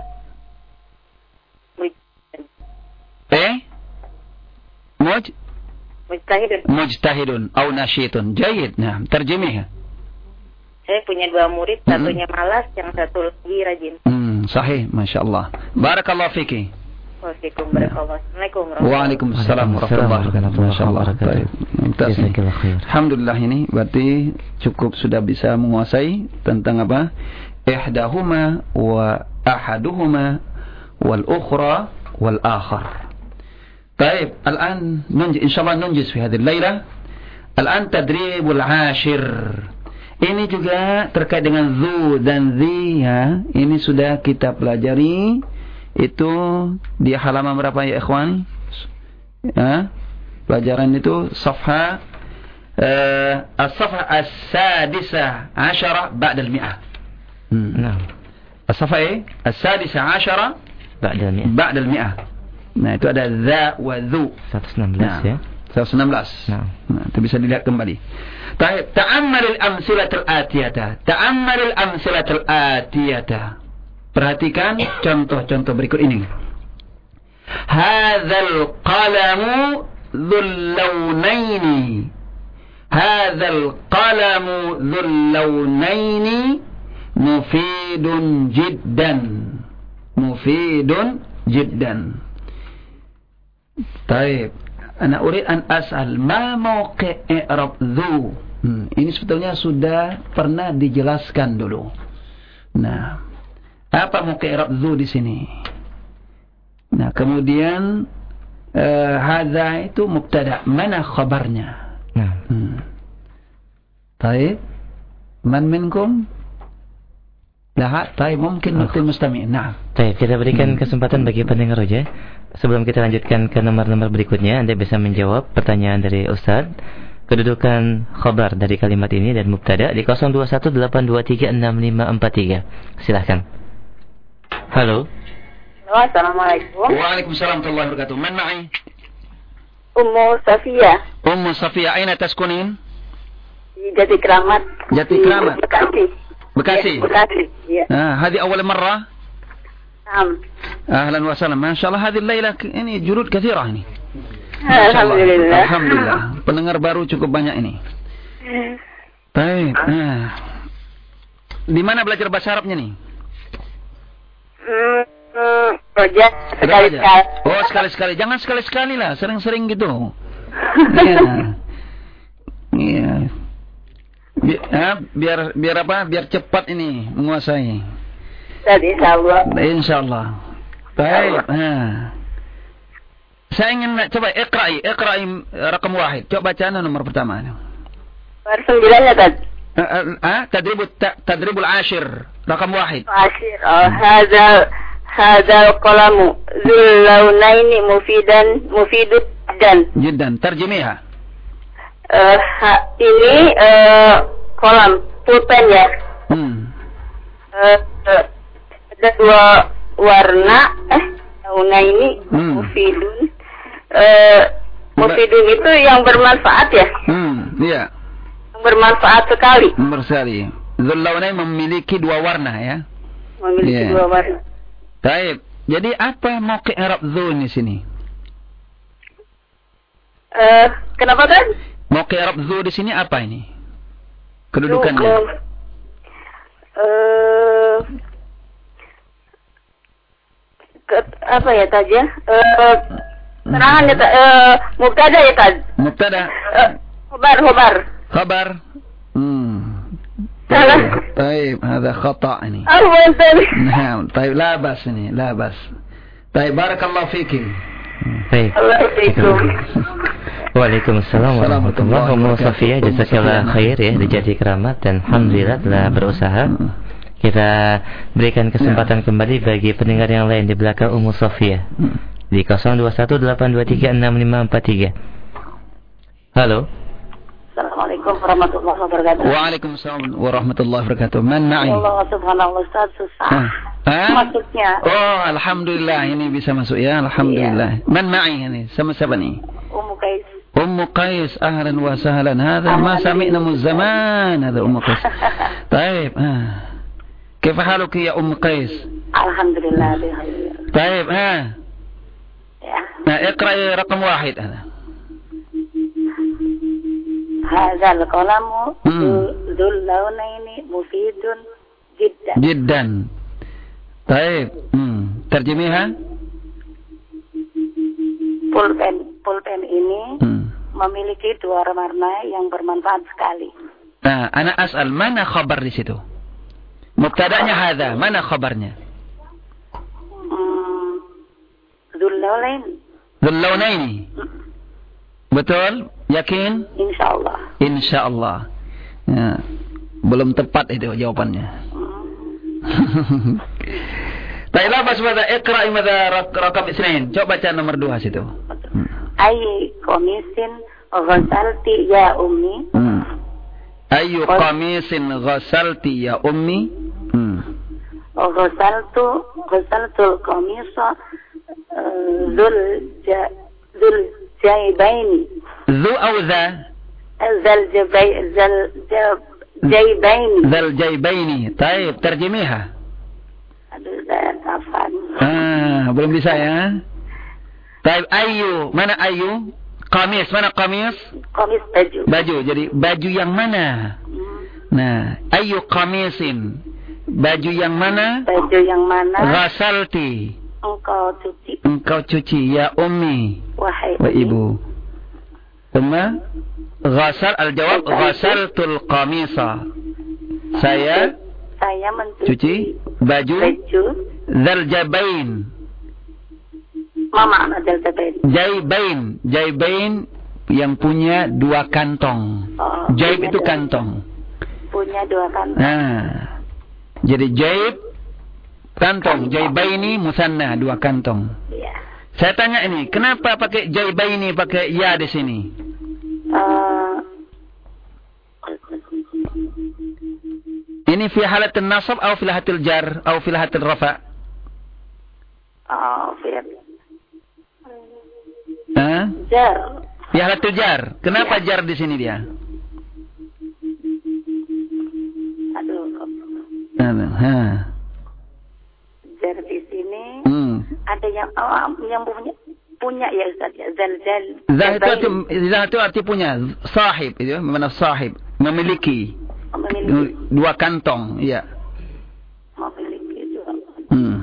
eh muj mujtahidun mujtahidun au nasyitun. Jayid. Nah, terjemih. Saya punya dua murid, hmm. satunya malas, yang satu lagi rajin. Hmm, sahih, masyaallah. Barakallahu fiki. Waalaikumsalam warahmatullahi wabarakatuh. Waalaikumsalam warahmatullahi wabarakatuh. Masyaallah. Alhamdulillah, ini berarti cukup sudah bisa menguasai tentang apa? Ihdahuma wa ahaduhuma wal ukhra wal akhar. Baik, الآن ننجز إن شاء الله ننجز في هذه الليلة. الآن تدريب العاشر. Ini juga terkait dengan zu dan zi, ya. Ini sudah kita pelajari. Itu di halaman berapa ya ikhwan? Ya. Pelajaran itu safha uh, as-safha as-sadisa ashara ba'da al-mi'ah. Hmm. Nah. As-safha eh? as-sadisa ashara ba'da al-mi'ah. Ba'da al-mi'ah. Nah, itu ada za wa zu. seratus enam belas, nah. Ya. seratus enam belas. Nah. Nah, itu bisa dilihat kembali. Baik, ta'ammalil amsilatul atiyata. Ta'ammalil amsilatul atiyata. Perhatikan contoh-contoh berikut ini. Hadzal qalamu dzul launaini. Hadzal qalamu dzul launaini mufidun jiddan. Mufidun jiddan. Baik. Ana urid an as'al ma mawqi' i'rab dzu. Hmm, ini sebetulnya sudah pernah dijelaskan dulu. Nah, apa mawqi' i'rab dzu di sini? Nah, kemudian uh, hadza itu mubtada, mana khabarnya? Nah. Hmm. Baik. Man minkum? Lah, baik, mungkin nutil mustami'. Nah. Baik, kita berikan hmm. kesempatan bagi pendengar Roja. Sebelum kita lanjutkan ke nomor-nomor berikutnya, Anda bisa menjawab pertanyaan dari Ustaz. Kedudukan khabar dari kalimat ini dan mubtada di nol dua satu delapan dua tiga enam lima empat tiga. Silahkan. Halo. Assalamualaikum. Waalaikumsalam warahmatullahi wabarakatuh. Man ma'i? Ummu Safia. Ummu Safia, aina taskunin? Di Jati Kramat. Jati Kramat. Bekasi. Bekasi. Ya, Bekasi. Ya. Ah, hadi awal marrah? Naam. Ahlan wa sahlan. Masyaallah hadhihi al-laila ini jurud katsirah ini. Alhamdulillah. Alhamdulillah. Pendengar baru cukup banyak ini. Baik. Nah. Di mana belajar bahasa Arabnya nih? Hmm, hmm project sekali-sekali. Oh, sekali-sekali. Jangan sekali-sekali lah, sering-sering gitu. Iya. Iya. Bi- eh, biar biar apa? Biar cepat ini menguasai. Insyaallah. Insyaallah. Baik. Nah. Saya ingin coba iqra'i, iqra'i rakam wahid. Coba baca nomor pertama. Nomor sembilan ya, Tad. Ah, tadribul tadribul ashir, rakam wahid. Ashir. Oh, hadza hadza qalamu dzul launaini mufidan mufidud dan. Jiddan. Terjemihha. Uh, ini uh, kolam pulpen ya. Hmm. Uh, uh, ada dua warna eh launa ini hmm. mufidun. Uh, mufidun itu yang bermanfaat ya? Hmm, iya. Yang bermanfaat sekali. Bersekali. Dzul launain memiliki dua warna ya. Memiliki yeah. dua warna. Baik. Jadi apa mauqi' i'rab dzu di sini? Uh, kenapa kan? Mauqi' i'rab dzu di sini apa ini? Kedudukannya. Uh, ke, apa ya tadi ya? Uh, Terangan ya, uh, mubtada ya Tad? Mubtada. Uh, khobar, khobar. Khabar. Hmm. Salah. طيب هذا خطأ ini. Alhamdulillah. نعم طيب لا بأس ini لا بأس. طيب بارك الله فيك. Baik. Waalaikumsalam warahmatullahi wabarakatuh. Safia, jazakallah khair ya, dijadi keramat dan alhamdulillah telah berusaha. Kita berikan kesempatan kembali bagi pendengar yang lain di belakang Ummu Safia di nol dua satu delapan dua tiga enam lima empat tiga. Halo. Assalamualaikum warahmatullahi wabarakatuh. Waalaikumsalam warahmatullahi wabarakatuh. Man ma'i? Allah subhanallah, Ustaz, susah. Ah? Masuknya. Oh, alhamdulillah ini bisa masuk ya, alhamdulillah. Iya. Man ma'i ini? Sama siapa nih? Ummu Qais. Ummu Qais, ahlan wa sahlan. Hadha ma sami'na min zaman, hadha Ummu Qais. Baik. Ah. Kaifa haluki ya Ummu Qais? Alhamdulillah bikhair. Baik, ha. Ya. Nah, iqra'i raqam wahid hada. هذا القلم ذو اللونين مفيد جدا جدا. طيب ترجميها. Pulpen pulpen ini hmm. memiliki dua warna yang bermanfaat sekali. Nah, ana as'al mana khabar di situ? Mubtada'nya hadza, mana khabarnya? Hmm. Dzul launain. Dzul launaini. Betul? Yakin? Insyaallah. Insyaallah. Ya, belum tepat itu jawabannya. Baiklah, Mas Mada, iqra'i madza raqam isnain. Coba baca nomor dua situ. Ay qamisin ghasalti ya ummi. Hmm. Ayu qamisin ghasalti ya ummi. Hmm. Ghasaltu ghasaltul qamisa dzul ja dzul jaybaini. Dzu aw dza? Zal jabay zal jaybaini. Zal jaybaini. Baik, terjemihah. Aduh, saya hafal. Ah, belum bisa ya. Baik, ayu, mana ayu? Qamis, mana qamis? Qamis baju. Baju, jadi baju yang mana? Hmm. Nah, ayu qamisin. Baju yang mana? Baju yang mana? Ghasalti. Engkau cuci. Engkau cuci ya ummi. Wahai wa ibu. Umma ghasal al-jawab ghasaltul qamisa. Saya saya mencuci cuci baju, baju zal jabain. Mama zal jabain. Jaibain, jaibain yang punya dua kantong. Oh, Jaib itu kantong. Punya dua kantong. Nah, jadi jaib kantong, jaibaini musanna, dua kantong. Iya. Saya tanya ini, kenapa pakai jaibaini pakai ya di sini? Uh, ini fi halatil nasab atau fi halatil jar atau fi halatil rafa? Oh, fi Hah? jar. Fi halatil jar. Kenapa ya. Jar di sini dia? Aduh. Aduh, ha. Jar di sini Hmm. ada yang oh, yang punya punya ya Ustaz ya. Zal zal. Zal itu arti, zal itu arti punya, sahib itu, mana sahib, memiliki. Memiliki dua kantong, iya. Memiliki dua. Hmm.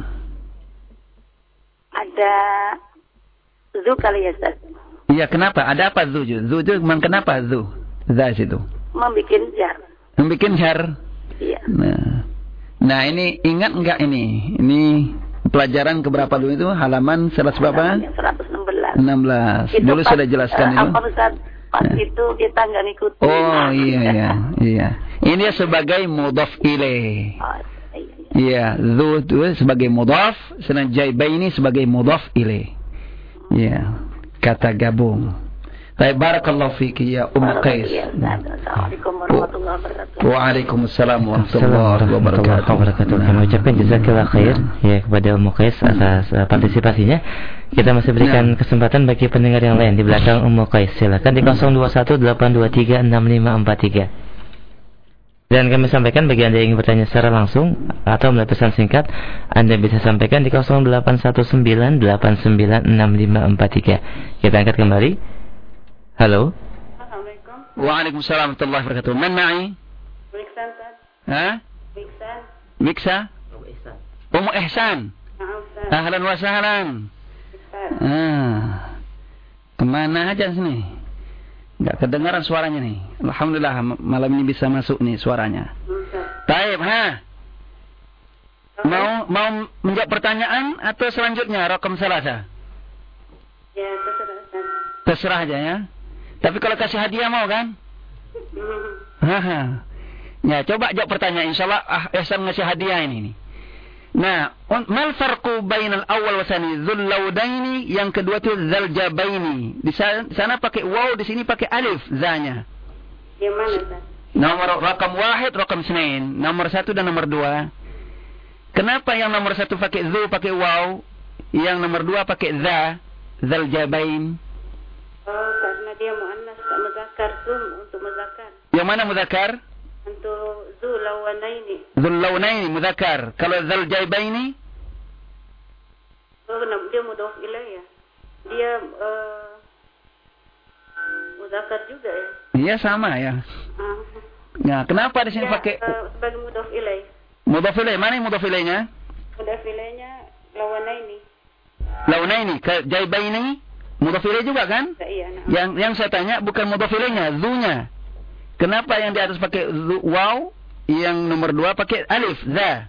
Ada zu kali ya Ustaz. Iya, kenapa? Ada apa zu? Zu itu memang kenapa zu? Zaz itu. Membikin jar. Membikin jar. Iya. Nah. Nah, ini ingat enggak ini? Ini pelajaran keberapa dulu itu? Halaman seratus berapa? seratus enam belas. enam belas. Itu dulu pas, sudah jelaskan uh, itu. Apa Ustaz? Pas ya. Itu kita enggak ngikutin. Oh, iya iya, iya. Ini sebagai mudhaf ilaih. Oh, iya, zu itu sebagai mudhaf, sedangkan jaibaini sebagai mudhaf ilaih. Iya. Kata gabung. Baik, barakallahu fiki ya Ummu Qais. Assalamualaikum warahmatullahi wabarakatuh. Waalaikumsalam warahmatullahi wabarakatuh. Kami ucapkan jazakallah khair ya kepada Ummu Qais atas uh, partisipasinya. Kita masih berikan nah. kesempatan bagi pendengar yang lain di belakang Ummu Qais. Silakan di nol dua satu delapan dua tiga enam lima empat tiga. Dan kami sampaikan bagi Anda yang ingin bertanya secara langsung atau melalui pesan singkat, Anda bisa sampaikan di nol delapan satu sembilan delapan sembilan enam lima empat tiga. Kita angkat kembali. Halo. Assalamualaikum. Waalaikumsalam warahmatullahi wabarakatuh. Man ma'i? Miksan, Ustaz. Ha? Miksan. Miksa? Ummu Ihsan. Ustaz. Ahlan wa sahlan. Ah. Kemana aja sini? Enggak kedengaran suaranya nih. Alhamdulillah malam ini bisa masuk nih suaranya. Baik, ha? Mau mau menjawab pertanyaan atau selanjutnya rakam salasa? Ya, terserah Ustaz. Terserah aja ya. Tapi kalau kasih hadiah mau kan? Haha. Ya, coba jawab pertanyaan, insyaallah ah Ihsan ngasih hadiah ini nih. Nah, mal farqu bainal awwal wa tsani? Dzul laudaini, yang kedua itu dzal jabaini. Di sana, sana pakai waw, di sini pakai alif zanya. Yang mana, Ustaz? Nomor rakam wahid, rakam snain. Nomor satu dan nomor dua. Kenapa yang nomor satu pakai dzu, pakai waw, yang nomor dua pakai dza, dzal jabain? Oh, karena dia muannas, tak muzakkar, zum untuk muzakkar. Yang mana muzakkar? Untuk dzul lawanaini. Dzul lawnaini muzakkar. Kalau dzal jaibaini? Oh, dia mudhaf ilaih ya. Dia uh, muzakkar juga ya. Iya sama ya. Uh. Nah, kenapa di sini dia, pakai uh, sebagai mudhaf ilaih? Mudhaf ilaih, mana yang mudhaf ilaihnya? Mudhaf ilaihnya lawanaini. Lawnaini, ke jaibaini mudhaf ilaih juga kan? Iya, nah. Yang yang saya tanya bukan mudhaf ilaihnya, dzunya. Kenapa yang di atas pakai waw, yang nomor dua pakai alif, za?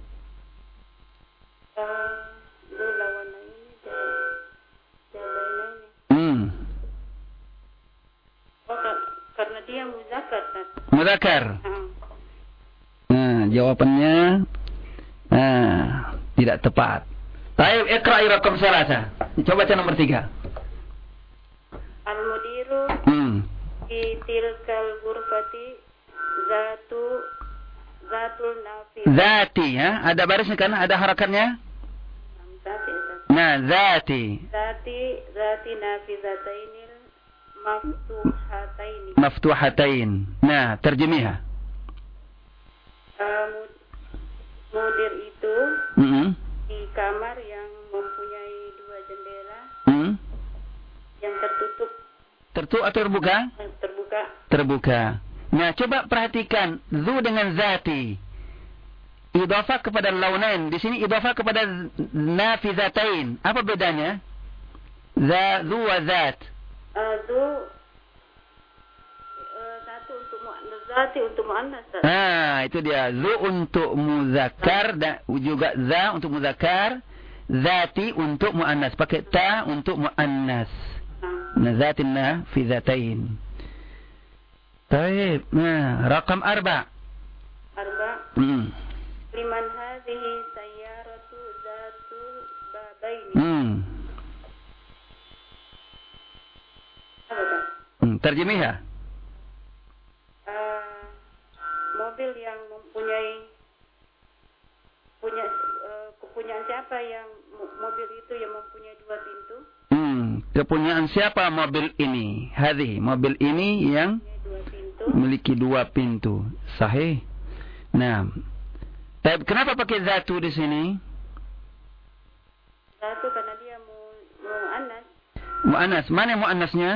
Hmm. Oh, karena dia muzakkar. Muzakkar. Nah, jawabannya nah, tidak tepat. Baik, iqra'i rakam salasa. Coba baca nomor tiga. Al-mudiru. Hmm. Di tilkal ghurfati zatu zatul nafi. Zati ya, ada barisnya kan? Ada harakatnya? Zati. Nah, zati. Zati zati nafizatainil maftuhataini. Maftuhatain. Nah, terjemihah. Uh, mudir itu mm-hmm. di kamar yang mempunyai dua jendela mm-hmm. yang tertutup. Tertutup atau terbuka? Terbuka. Terbuka. Nah, coba perhatikan zu dengan zati. Idhafah kepada launain. Di sini idhafah kepada nafizatain. Apa bedanya? Za, zu wa zat. Uh, zu uh, satu untuk muannas, zati untuk muannas. Nah, itu dia. Zu untuk muzakkar dan juga za untuk muzakkar, zati untuk muannas. Pakai ta untuk muannas. Nazatinna fi zatain. Baik. Nah, rakam arba. Arba. Hmm. Liman hadhihi sayyaratu zatul babaini. Hmm. Hmm, terjemihah. Uh, mobil yang mempunyai punya uh, kepunyaan siapa yang mobil itu yang mempunyai dua pintu? Hmm, kepunyaan siapa mobil ini? Hadhi, mobil ini yang dua pintu. Memiliki dua pintu. Sahih. Nah, tapi kenapa pakai zatu di sini? Zatu karena dia mu muannas. Muannas. Mana muannasnya?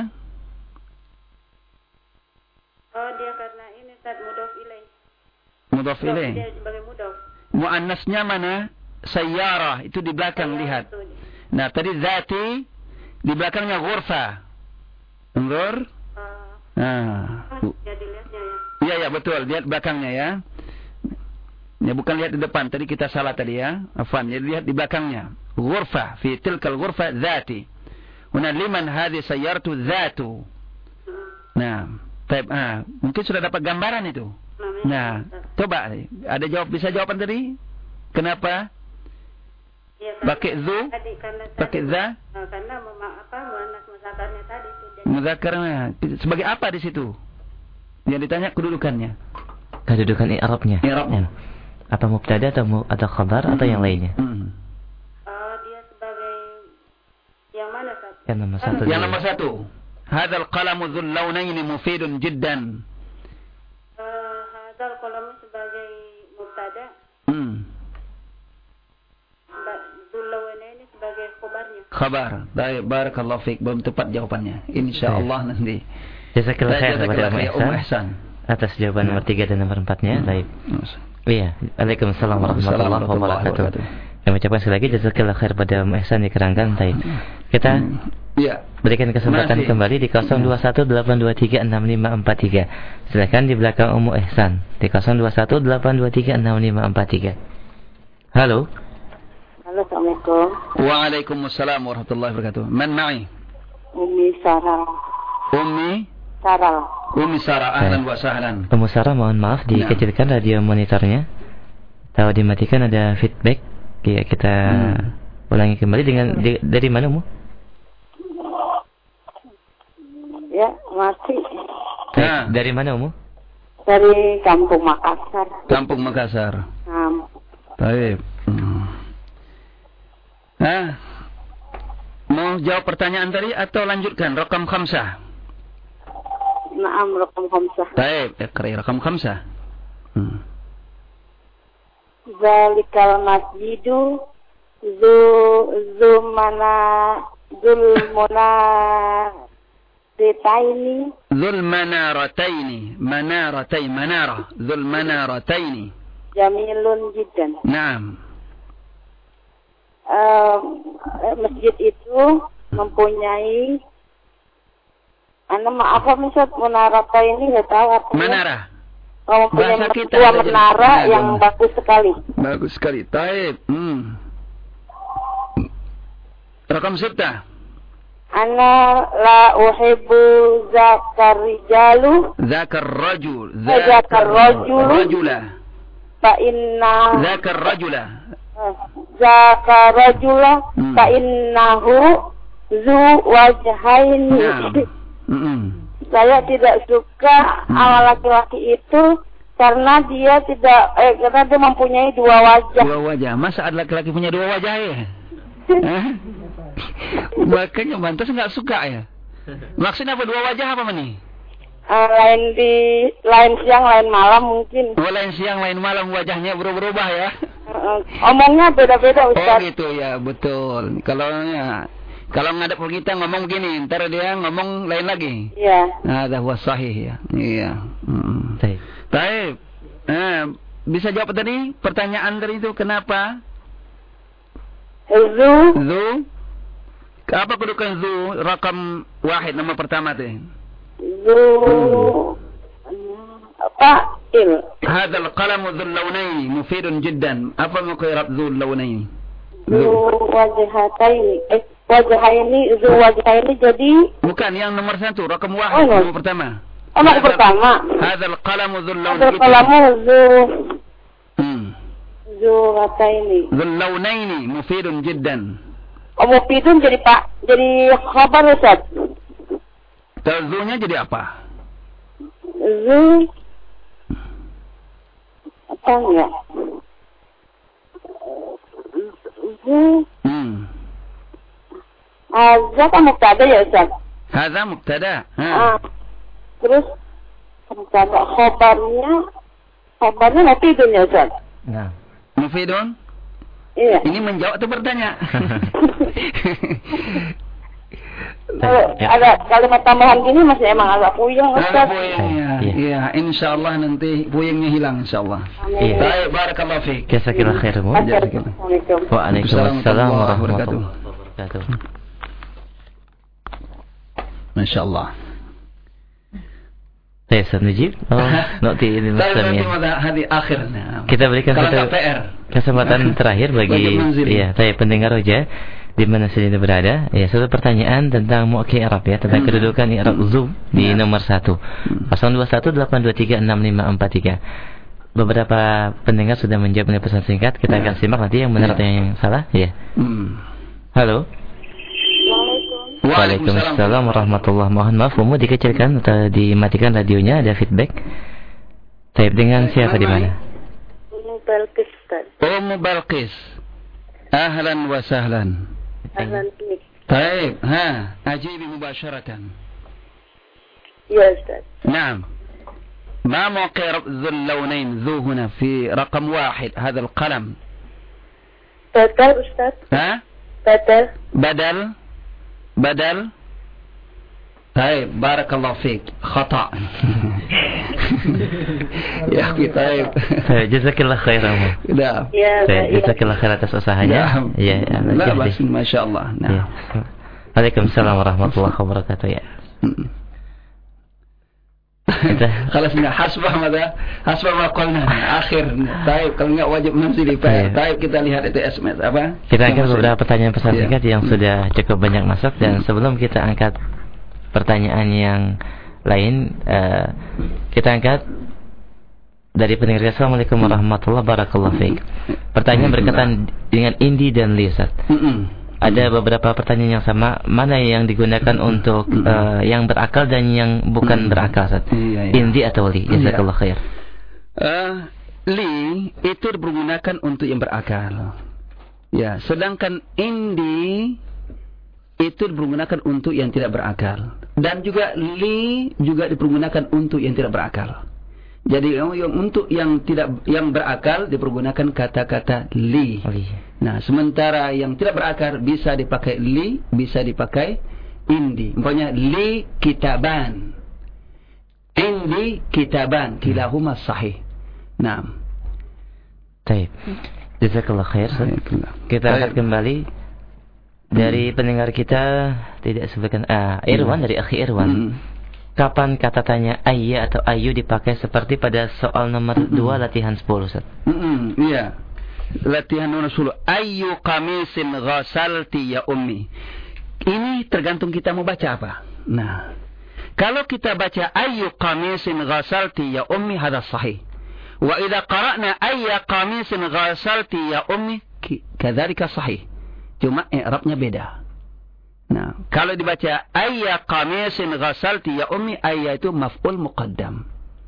Oh, dia karena ini tat mudhaf ilaih. Mudhaf ilaih. Dia sebagai mudhaf. Muannasnya mana? Sayyarah, itu di belakang. Sayyarah, lihat. Itu. Nah, tadi zati di belakangnya ghurfa. Enggor? Uh, nah. Ya dilihatnya ya. Iya, ya, betul. Lihat belakangnya ya. Ya, bukan lihat di depan. Tadi kita salah tadi ya. Afwan. Jadi lihat di belakangnya. Ghurfa. Fi tilkal ghurfa zati. Huna liman hadhi sayyartu zatu. Nah, taib, ah, mungkin sudah dapat gambaran itu. Nah, coba. Ada jawab, bisa jawaban tadi? Kenapa? Ya, pakai zu? Pakai za? Uh, karena mema, apa muannas muzakkarnya tadi itu. Muzakkarnya sebagai apa di situ? Yang ditanya kedudukannya. Kedudukan i'rabnya. I'rabnya. Apa mubtada atau mu, atau khabar hmm. atau yang lainnya? Hmm. Uh, dia sebagai yang mana satu? Yang nomor satu. Yang nomor satu. Hadzal qalamu dzul launaini mufidun jiddan. Uh, hadzal qalam khabar. Baik, barakallahu fiik. Belum tepat jawabannya. Insyaallah nanti. Jazakallahu khair kepada Ummu Ihsan atas jawaban nomor tiga dan nomor empatnya. Baik. Iya, Waalaikumsalam warahmatullahi wabarakatuh. Kami ucapkan sekali lagi jazakallahu khair pada Ummu Ihsan di Keranggan. Baik. Kita ya, berikan kesempatan masih kembali di nol dua satu delapan dua tiga enam lima empat tiga. Silakan di belakang Ummu Ihsan di nol dua satu delapan dua tiga enam lima empat tiga. Halo. Halo, Assalamualaikum. Waalaikumsalam warahmatullahi wabarakatuh. Man ma'i? Umi Sarah. Umi Sarah. Umi Sarah, ahlan wa sahlan. Ummu Sarah, mohon maaf dikecilkan radio monitornya. Tahu dimatikan, ada feedback. Ya, kita hmm. ulangi kembali dengan di, dari mana, Mu? Ya, masih. Nah. Dari mana, Mu? Dari Kampung Makassar. Kampung Makassar. Nah. Baik. Hmm. Nah, mau jawab pertanyaan tadi atau lanjutkan rakam khamsah? Naam, rakam khamsah. Baik, iqra rakam khamsah. Hmm. Zalikal masjidu zu zumana zulmuna rataini zul manarataini manaratai manara zul manarataini jamilun jiddan. Naam. Uh, masjid itu mempunyai Anda maaf Ustaz, menara ini nggak tahu apa. Menara. Oh, mempunyai dua menara yang ya, bagus sekali. Bagus sekali. Taib. Hmm. Rakam sita. Ana la uhibbu zakar rijalu. Zakar rajul. Zakar rajul. Rajula. Fa inna. Zakar rajula. Zakar rajula. Hmm. Fa innahu zu wajhaini. Mm-hmm. Saya tidak suka mm. awal laki-laki itu karena dia tidak eh karena dia mempunyai dua wajah. Dua wajah. Masa ada laki-laki punya dua wajah ya? eh? Makanya mantas nggak suka ya. Maksudnya apa dua wajah apa nih? Uh, lain di lain siang lain malam mungkin. Oh, lain siang lain malam wajahnya berubah-ubah ya. Uh, omongnya beda-beda Ustaz. Oh gitu ya, betul. Kalau ya Kalau ngadep kita ngomong begini, ntar dia ngomong lain lagi. Iya. Nah, dah was sahih ya. Iya. Hmm. Baik. Nah, bisa jawab tadi pertanyaan tadi itu kenapa? Zu. Zu. Apa kedudukan zu? Rakam wahid nama pertama tu. Zu. Apa? Il. Hadal qalamu dzul lawnaini mufidun jiddan. Apa muqirab dzul lawnaini? Zu wajhataini. Eh. Wajah ini, zu wajah ini jadi bukan yang nomor satu, rakam wahid, oh, nomor pertama. Oh, nomor pertama. Hadzal qalamu dzul lawn. Hadzal qalamu zu. Hmm. Zu wataini. Dzul lawnaini mufidun jiddan. Oh, mufidun jadi Pak, jadi khabar Ustaz. Tazunya jadi apa? Zu apa enggak? Zu. Hmm. Hadza kan mubtada ya Ustaz? Hadza mubtada. Ah. Terus mubtada khabarnya khabarnya mufidun ya Ustaz? Nah. Mufidun? Iya. Ini menjawab atau bertanya? Kalau ada kalimat tambahan gini masih emang agak puyeng Ustaz. Puyeng ya. Iya, insyaallah nanti puyengnya hilang insyaallah. Amin. Baik, barakallahu fiik. Jazakallahu khairan. Assalamualaikum. Waalaikumsalam warahmatullahi wabarakatuh. Masya Allah. Saya Ustaz Najib. Oh, nanti ini Mustami'in. Hadi akhirnya. Kita berikan satu kesempatan terakhir bagi ya, saya pendengar Roja di mana saja berada. Ya, satu pertanyaan tentang mu'ki Arab ya, tentang hmm. kedudukan Arab Zoom di ya. nomor satu. nol dua satu delapan dua tiga enam lima empat tiga. Beberapa pendengar sudah menjawab dengan pesan singkat. Kita ya. akan simak nanti yang benar atau ya. yang salah. Ya. Hmm. Halo. Waalaikumsalam warahmatullahi wabarakatuh. Mohon maaf, Umu dikecilkan atau dimatikan radionya, ada feedback. Taib dengan siapa di mana? Ummu Balqis. Ummu Balqis. Ahlan wa sahlan. Ahlan bik. Taib, ha, ajibi mubasharatan. Ya Ustaz. نعم. ما موقع ذو اللونين ذو هنا في رقم واحد هذا القلم؟ Betul Ustaz. ها؟ Badal. Badal. Badal. Baik, barakallahu fiik. Khata. Ya, kita. Jazakillah khairan. Nah. Ya, jazakillah khair atas usahanya. Ya, ya. Masyaallah. Nah. Waalaikumsalam warahmatullahi wabarakatuh ya. Kalau sudah hasbah maka hasbah maqalna akhir. Baik, kalau enggak wajib nanti di baik kita lihat itu S M S apa? Kita angkat beberapa pertanyaan pesan singkat yang sudah cukup banyak masuk dan sebelum kita angkat pertanyaan yang lain, uh, kita angkat dari pendengar. Assalamualaikum warahmatullahi wabarakatuh. Pertanyaan berkaitan dengan indi dan lisat. Ada beberapa pertanyaan yang sama, mana yang digunakan untuk uh, yang berakal dan yang bukan berakal, Ustaz? Iya, iya. Indi atau li? Jazakallah khair. Uh, li itu digunakan untuk yang berakal. Ya, sedangkan indi itu digunakan untuk yang tidak berakal. Dan juga li juga dipergunakan untuk yang tidak berakal. Jadi yang untuk yang tidak yang berakal dipergunakan kata-kata li. li. Nah, sementara yang tidak berakal bisa dipakai li, bisa dipakai indi. Umpamanya li kitaban. Indi kitaban, kilahuma sahih. Nah. Baik. Jazakallah khair. Kita akan kembali dari hmm. pendengar kita tidak sebutkan ah Irwan hmm. dari akhi Irwan. Hmm. Kapan kata tanya ayya atau ayu dipakai seperti pada soal nomor mm-hmm. dua latihan sepuluh, Ustaz? Mm-hmm. Iya. Latihan nomor sepuluh. Ayyu qamisin ghasalti ya ummi. Ini tergantung kita mau baca apa. Nah, kalau kita baca ayyu qamisin ghasalti ya ummi hadha sahih. Wa idza qara'na ayya qamisin ghasalti ya ummi kadzalika sahih. Cuma i'rabnya beda. Nah, kalau dibaca ayya qamisin ghasalti ya ummi, ayya itu maf'ul muqaddam.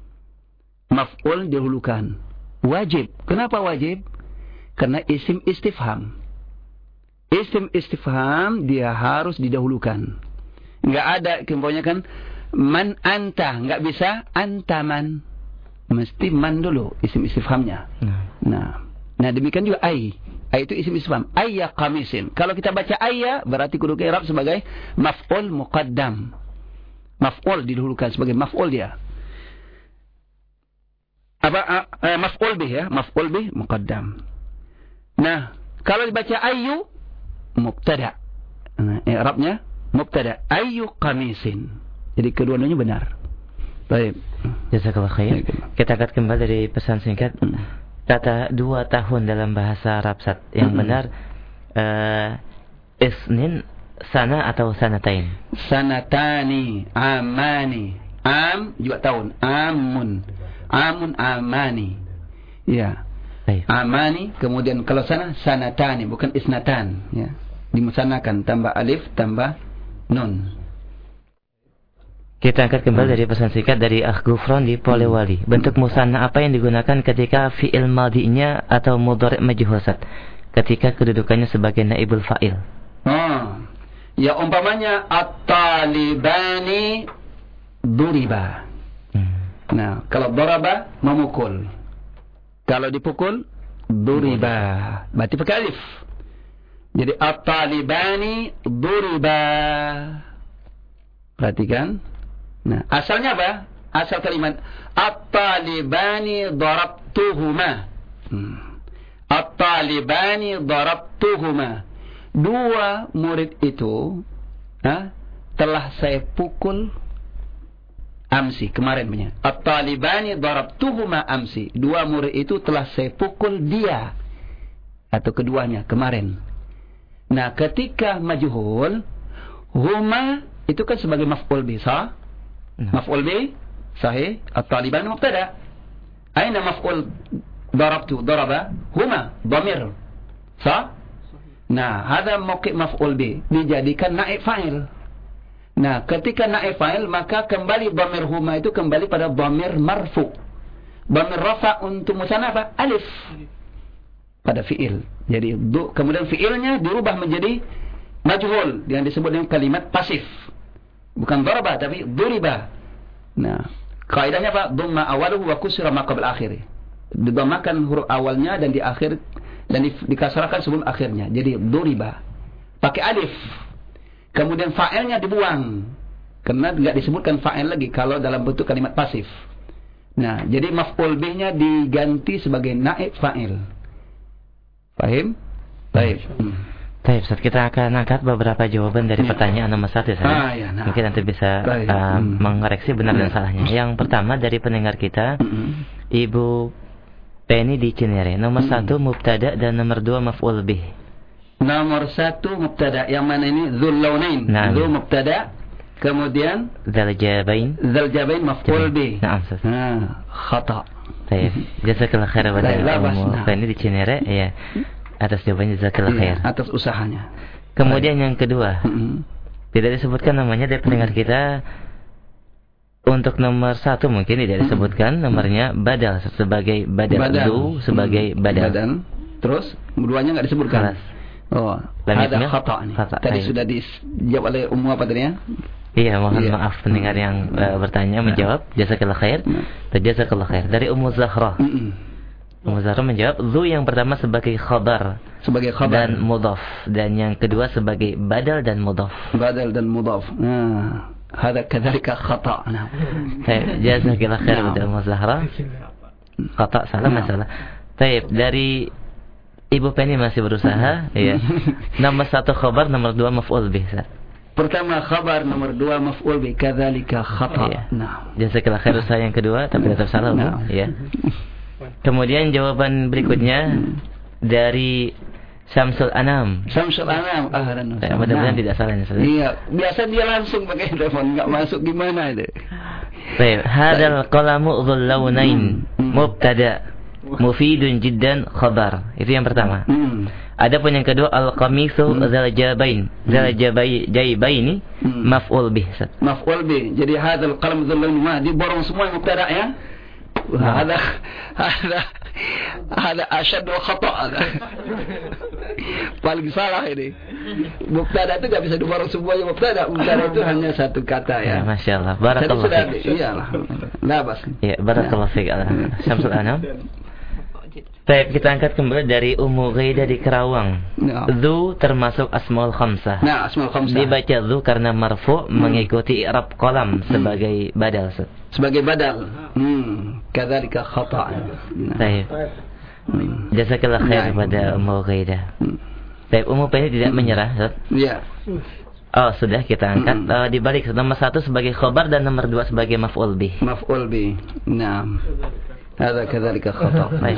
Maf'ul didahulukan. Wajib. Kenapa wajib? Karena isim istifham. Isim istifham dia harus didahulukan. Enggak ada kebanyakan man anta, enggak bisa anta man. Mesti man dulu isim istifhamnya. Nah, nah, nah demikian juga ay. Ay itu isim istifham. Ayya qamisin. Kalau kita baca ayya berarti kudu ke i'rab sebagai maf'ul muqaddam. Maf'ul didahulukan sebagai maf'ul dia. Apa uh, maf'ul bih ya? Maf'ul bih muqaddam. Nah, kalau dibaca ayyu mubtada. Nah, i'rabnya mubtada. Ayyu qamisin. Jadi kedua-duanya benar. Baik. Jazakallah khair. Kita akan kembali dari pesan singkat. Kata dua tahun dalam bahasa Arab, Sat, yang mm-hmm. benar uh, isnin sana atau sanatain? Sanatani, amani. Am juga tahun. Amun. Amun amani. Ya. Baik. Amani, kemudian kalau sana sanatani, bukan isnatan, ya. Dimusanakan tambah alif tambah nun. Kita angkat kembali hmm. dari pesan singkat dari Akh Gufron di Polewali. Bentuk musanna apa yang digunakan ketika fi'il madinya atau mudhari' majhul, ketika kedudukannya sebagai naibul fa'il? Oh. Ya umpamanya at-talibani duriba. Hmm. Nah, kalau daraba memukul. Kalau dipukul duriba. Berarti pakai alif. Jadi at-talibani duriba. Perhatikan. Nah, asalnya apa? Asal kalimat at-talibani darabtuhuma. Hmm. At-talibani darabtuhuma. Dua murid itu ha, telah saya pukul amsi, kemarin punya. At-talibani darabtuhuma amsi. Dua murid itu telah saya pukul dia atau keduanya kemarin. Nah, ketika majhul huma itu kan sebagai maf'ul bi, sah? Maf'ul bi sahih, at-taliban mubtada. Aina maf'ul darabtu daraba? Huma dhamir. Sah? Nah, hada mauqi' maf'ul bi dijadikan naib fa'il. Nah, ketika naib fa'il maka kembali dhamir huma itu kembali pada dhamir marfu. Dhamir rafa untuk musanna apa? Alif. Pada fi'il. Jadi du, kemudian fi'ilnya dirubah menjadi majhul yang disebut dengan kalimat pasif. Bukan daraba tapi duriba. Nah, kaidahnya apa? Dhamma awaluhu wa kusira ma qabla akhirih. Didhammakan huruf awalnya dan di akhir dan di, dikasrahkan sebelum akhirnya. Jadi duriba. pakai alif. Kemudian fa'ilnya dibuang. Karena tidak disebutkan fa'il lagi kalau dalam bentuk kalimat pasif. Nah, jadi maf'ul bihnya diganti sebagai naib fa'il. Paham? Baik. Hmm. Baik, Ustaz, kita akan angkat beberapa jawaban dari pertanyaan nomor satu. Ah, ya, nah. Mungkin nanti bisa uh, hmm. mengoreksi benar dan salahnya. Yang pertama dari pendengar kita, hmm. Ibu Penny di Cinere. Nomor hmm. satu mubtada dan nomor dua maf'ul bih. Nomor satu mubtada, yang mana ini? Dzul launain. Nah. Dzul mubtada. Kemudian Dzal jabain. Dzal jabain maf'ul bih. Nah, Ustaz. Nah, khata. Baik. Jazakallahu khairan pada Ibu Penny di Cinere, ya. Atas jawabannya jazakallahu khair. Atas usahanya. Kemudian yang kedua, mm-hmm. tidak disebutkan namanya dari pendengar kita. Untuk nomor satu mungkin tidak disebutkan nomornya badal sebagai badal, badal. Du sebagai badal. Badan. Terus keduanya nggak disebutkan. Oh, ada khata nih. Khata. Tadi Ayo. sudah dijawab oleh Ummu apa tadi ya? Iya, mohon iya. maaf pendengar yang uh, bertanya menjawab. Jazakallahu khair. Jazakallahu khair. Dari Ummu Zahra. Mm-hmm. Ummu Zahra menjawab, zu yang pertama sebagai khabar, sebagai khabar dan mudhaf, dan yang kedua sebagai badal dan mudhaf. Badal dan mudhaf. Nah, hada kadzalika khata'. Nah. Baik, jazakallahu khair pada Ummu Zahra. Khata' salah masalah. Baik, dari Ibu Penny masih berusaha, ya. Nomor satu khabar, nomor dua maf'ul bih. Pertama khabar, nomor dua maf'ul bih, kadzalika khata'. Iya. Nah, jazakallahu khair usaha yang kedua, tapi tetap salah, nah. ya. Kemudian jawaban berikutnya dari Syamsul Anam. Syamsul Anam, ahlan. Ya, mudah-mudahan tidak salah ya. Iya, biasa dia langsung pakai telepon, enggak masuk gimana itu. Baik, hadzal qalamu dzul launain mubtada mufidun jiddan khabar. Itu yang pertama. Hmm. Adapun yang kedua al-qamisu dzal jabain. Dzal jabai jaibaini maf'ul bih. Maf'ul bih. Jadi hadzal qalam dzul launain diborong semua mubtada ya. هذا هذا هذا أشد خطأ. Paling salah ini. Mubtada itu enggak bisa diborong semuanya mubtada. Mubtada itu hanya satu kata ya. Ya, Masya Allah. Barakallahu fiik. Iyalah. Labas. Ya, barakallahu fiik. Syamsul Anam. Baik, kita angkat kembali dari Ummu Ghaidah di Kerawang. No. Dzu termasuk asmaul khamsah. Nah, asmaul khamsah. Dibaca dzu karena marfu' hmm. mengikuti i'rab qalam hmm. sebagai badal. Sebagai badal. Hmm. Kadzalika khata'. Baik. Hmm. Jazakallahu khair kepada Ummu Ghaidah. Baik, Ummu Penny tidak menyerah, Ustaz. Iya. Oh, sudah kita angkat. Uh, dibalik nomor satu sebagai khabar dan nomor dua sebagai maf'ul bih. Maf'ul bih. Naam. Hada kadzalika khata'. Baik.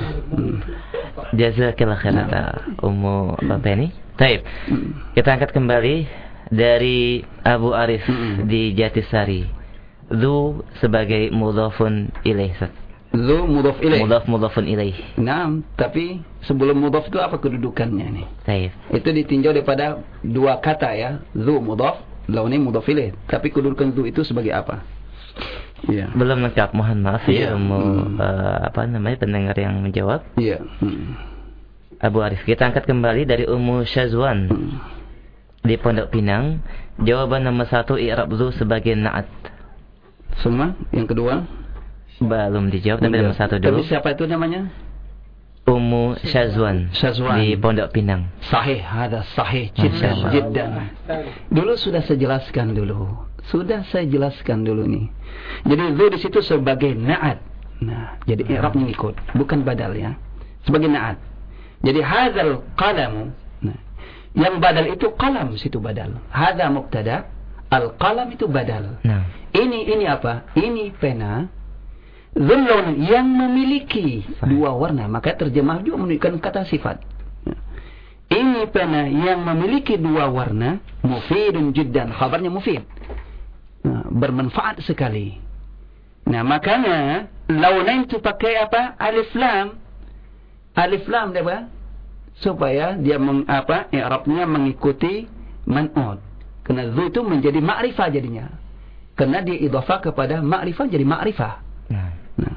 Jazakallahu khairan Ummu Penny. Baik. Kita angkat kembali dari Abu Arif mm-hmm. di Jatisari. Dzu sebagai mudhafun ilaih. Dzu mudhaf ilaih. Mudhaf mudhafun ilaih. Naam, tapi sebelum mudhaf itu apa kedudukannya nih? Baik. Itu ditinjau daripada dua kata ya. Dzu mudhaf, launi mudhaf ilaih. Tapi kedudukan dzu itu sebagai apa? Ya. Belum lengkap, mohon maaf ya, ya Ummu hmm. uh, apa namanya pendengar yang menjawab. Iya. Hmm. Abu Arif, kita angkat kembali dari Ummu Syazwan hmm. di Pondok Pinang. Jawaban nomor satu i'rab dzu sebagai na'at. Semua? Yang kedua? Belum dijawab, tapi nomor satu dulu. Tapi siapa itu namanya? Ummu Syazwan, Syazwan di Pondok Pinang. Sahih, ada sahih jiddan jiddan. Dulu sudah saya jelaskan dulu. Sudah saya jelaskan dulu nih. Jadi dzu di situ sebagai na'at. Nah, jadi i'rabnya ikut, bukan badal ya. Sebagai na'at. Jadi hadzal qalamu. Nah, yang badal itu qalam, situ badal. Hadza mubtada, al-qalam itu badal. Nah. Ini ini apa? Ini pena. Dzulun yang memiliki dua warna, maka terjemah juga menunjukkan kata sifat. Nah. Ini pena yang memiliki dua warna, mufidun jiddan. Khabarnya mufid. Nah, bermanfaat sekali. Nah, makanya launain itu pakai apa? Alif lam. Alif lam dia apa? Supaya dia meng, apa? i'rabnya mengikuti man'ud. Karena dzu itu menjadi ma'rifah jadinya. Karena dia idhafah kepada ma'rifah jadi ma'rifah. Nah. Nah.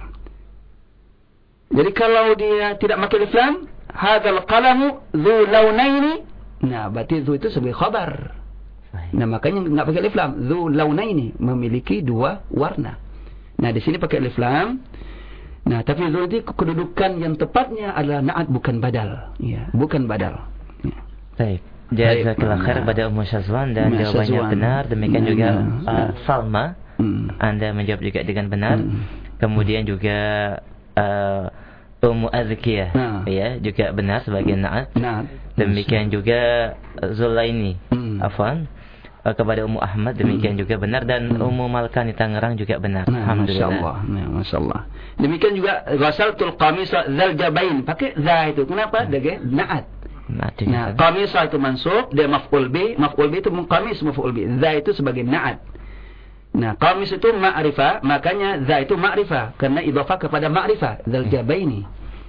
Jadi kalau dia tidak pakai alif lam, hadzal qalamu dzu launaini. Nah, berarti dzu itu sebagai khabar. Nah, makanya enggak pakai alif lam. Dzu launaini, memiliki dua warna. Nah, di sini pakai alif lam. Nah, tapi dzu itu kedudukan yang tepatnya adalah na'at, bukan badal. Ya, bukan badal. Ya. Baik. Jazakallah khair pada Ummu Syazwan dan Ummu jawabannya Syazwan. benar. Demikian Hmm. juga Hmm. uh, Salma, Hmm. Anda menjawab juga dengan benar. Hmm. Kemudian juga uh, Ummu Azkiyah, Nah. ya, juga benar sebagai na'at. Nah. Demikian juga Zulaini, Hmm. afwan, uh, kepada Ummu Ahmad demikian juga benar, dan Hmm. Ummu Malkani Tangerang juga benar. Nah, Alhamdulillah. Masya Allah. Nah, Masya Allah. Demikian juga ghasaltul qamisa dzal jabain, pakai za itu. Kenapa? Sebagai na'at. Nah, Nah, qamisa itu mansub, dia maf'ul bi, maf'ul bi itu qamis maf'ul bi. Za itu sebagai na'at. Nah, qamis itu ma'rifah, makanya za itu ma'rifah karena idhafah kepada ma'rifah, dzal jabaini.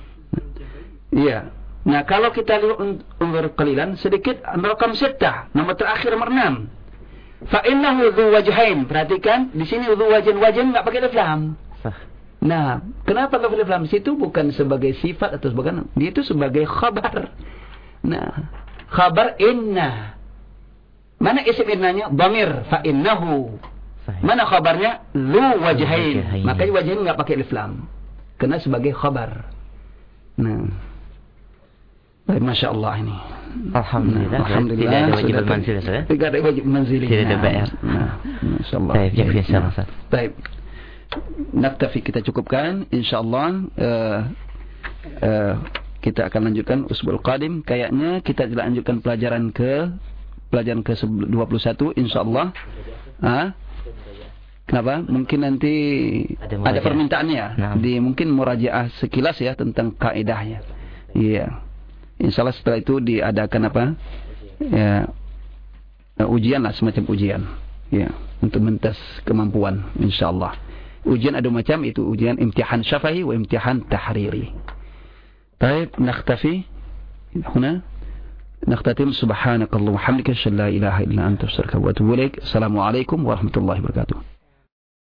Iya. Nah, kalau kita lihat umur qalilan sedikit rakam sittah, nomor terakhir nomor enam. Fa innahu dzu wajhain. Perhatikan, di sini dzu wajhin, wajhin enggak pakai alif lam. Nah, kenapa alif lam? Situ bukan sebagai sifat atau sebagai, dia itu sebagai khabar. Nah, khabar inna. Mana isim innanya? Dhamir, fa innahu. Mana khabarnya? Dzu wajhain. Makanya wajhain enggak pakai alif lam. Karena sebagai khabar. Nah, baik, Masya Allah ini. Alhamdulillah. Nah, Alhamdulillah. Tidak ada wajib manzil, ya? Tidak ada wajib manzil. Tidak ada B R. Nah, Masya Allah. Baik, ya, insyaallah. Baik. Naktafi, kita cukupkan. InsyaAllah uh, uh, kita akan lanjutkan usbul qadim. Kayaknya kita lanjutkan pelajaran ke pelajaran ke dua puluh satu InsyaAllah. Ah? Kenapa? Mungkin nanti ada, ada permintaannya. Nah. Di mungkin murajaah sekilas ya tentang kaidahnya. Iya. Insyaallah setelah itu diadakan apa? Ya, ujian lah, semacam ujian. Ya, untuk mentes kemampuan insyaallah. Ujian ada macam itu, ujian imtihan syafahi wa imtihan tahriri. Baik, nakhtafi huna. Nakhtatim subhanakallahumma wa hamdika asyhadu an la ilaha illa anta astaghfiruka wa atubu ilaik. Assalamualaikum warahmatullahi wabarakatuh.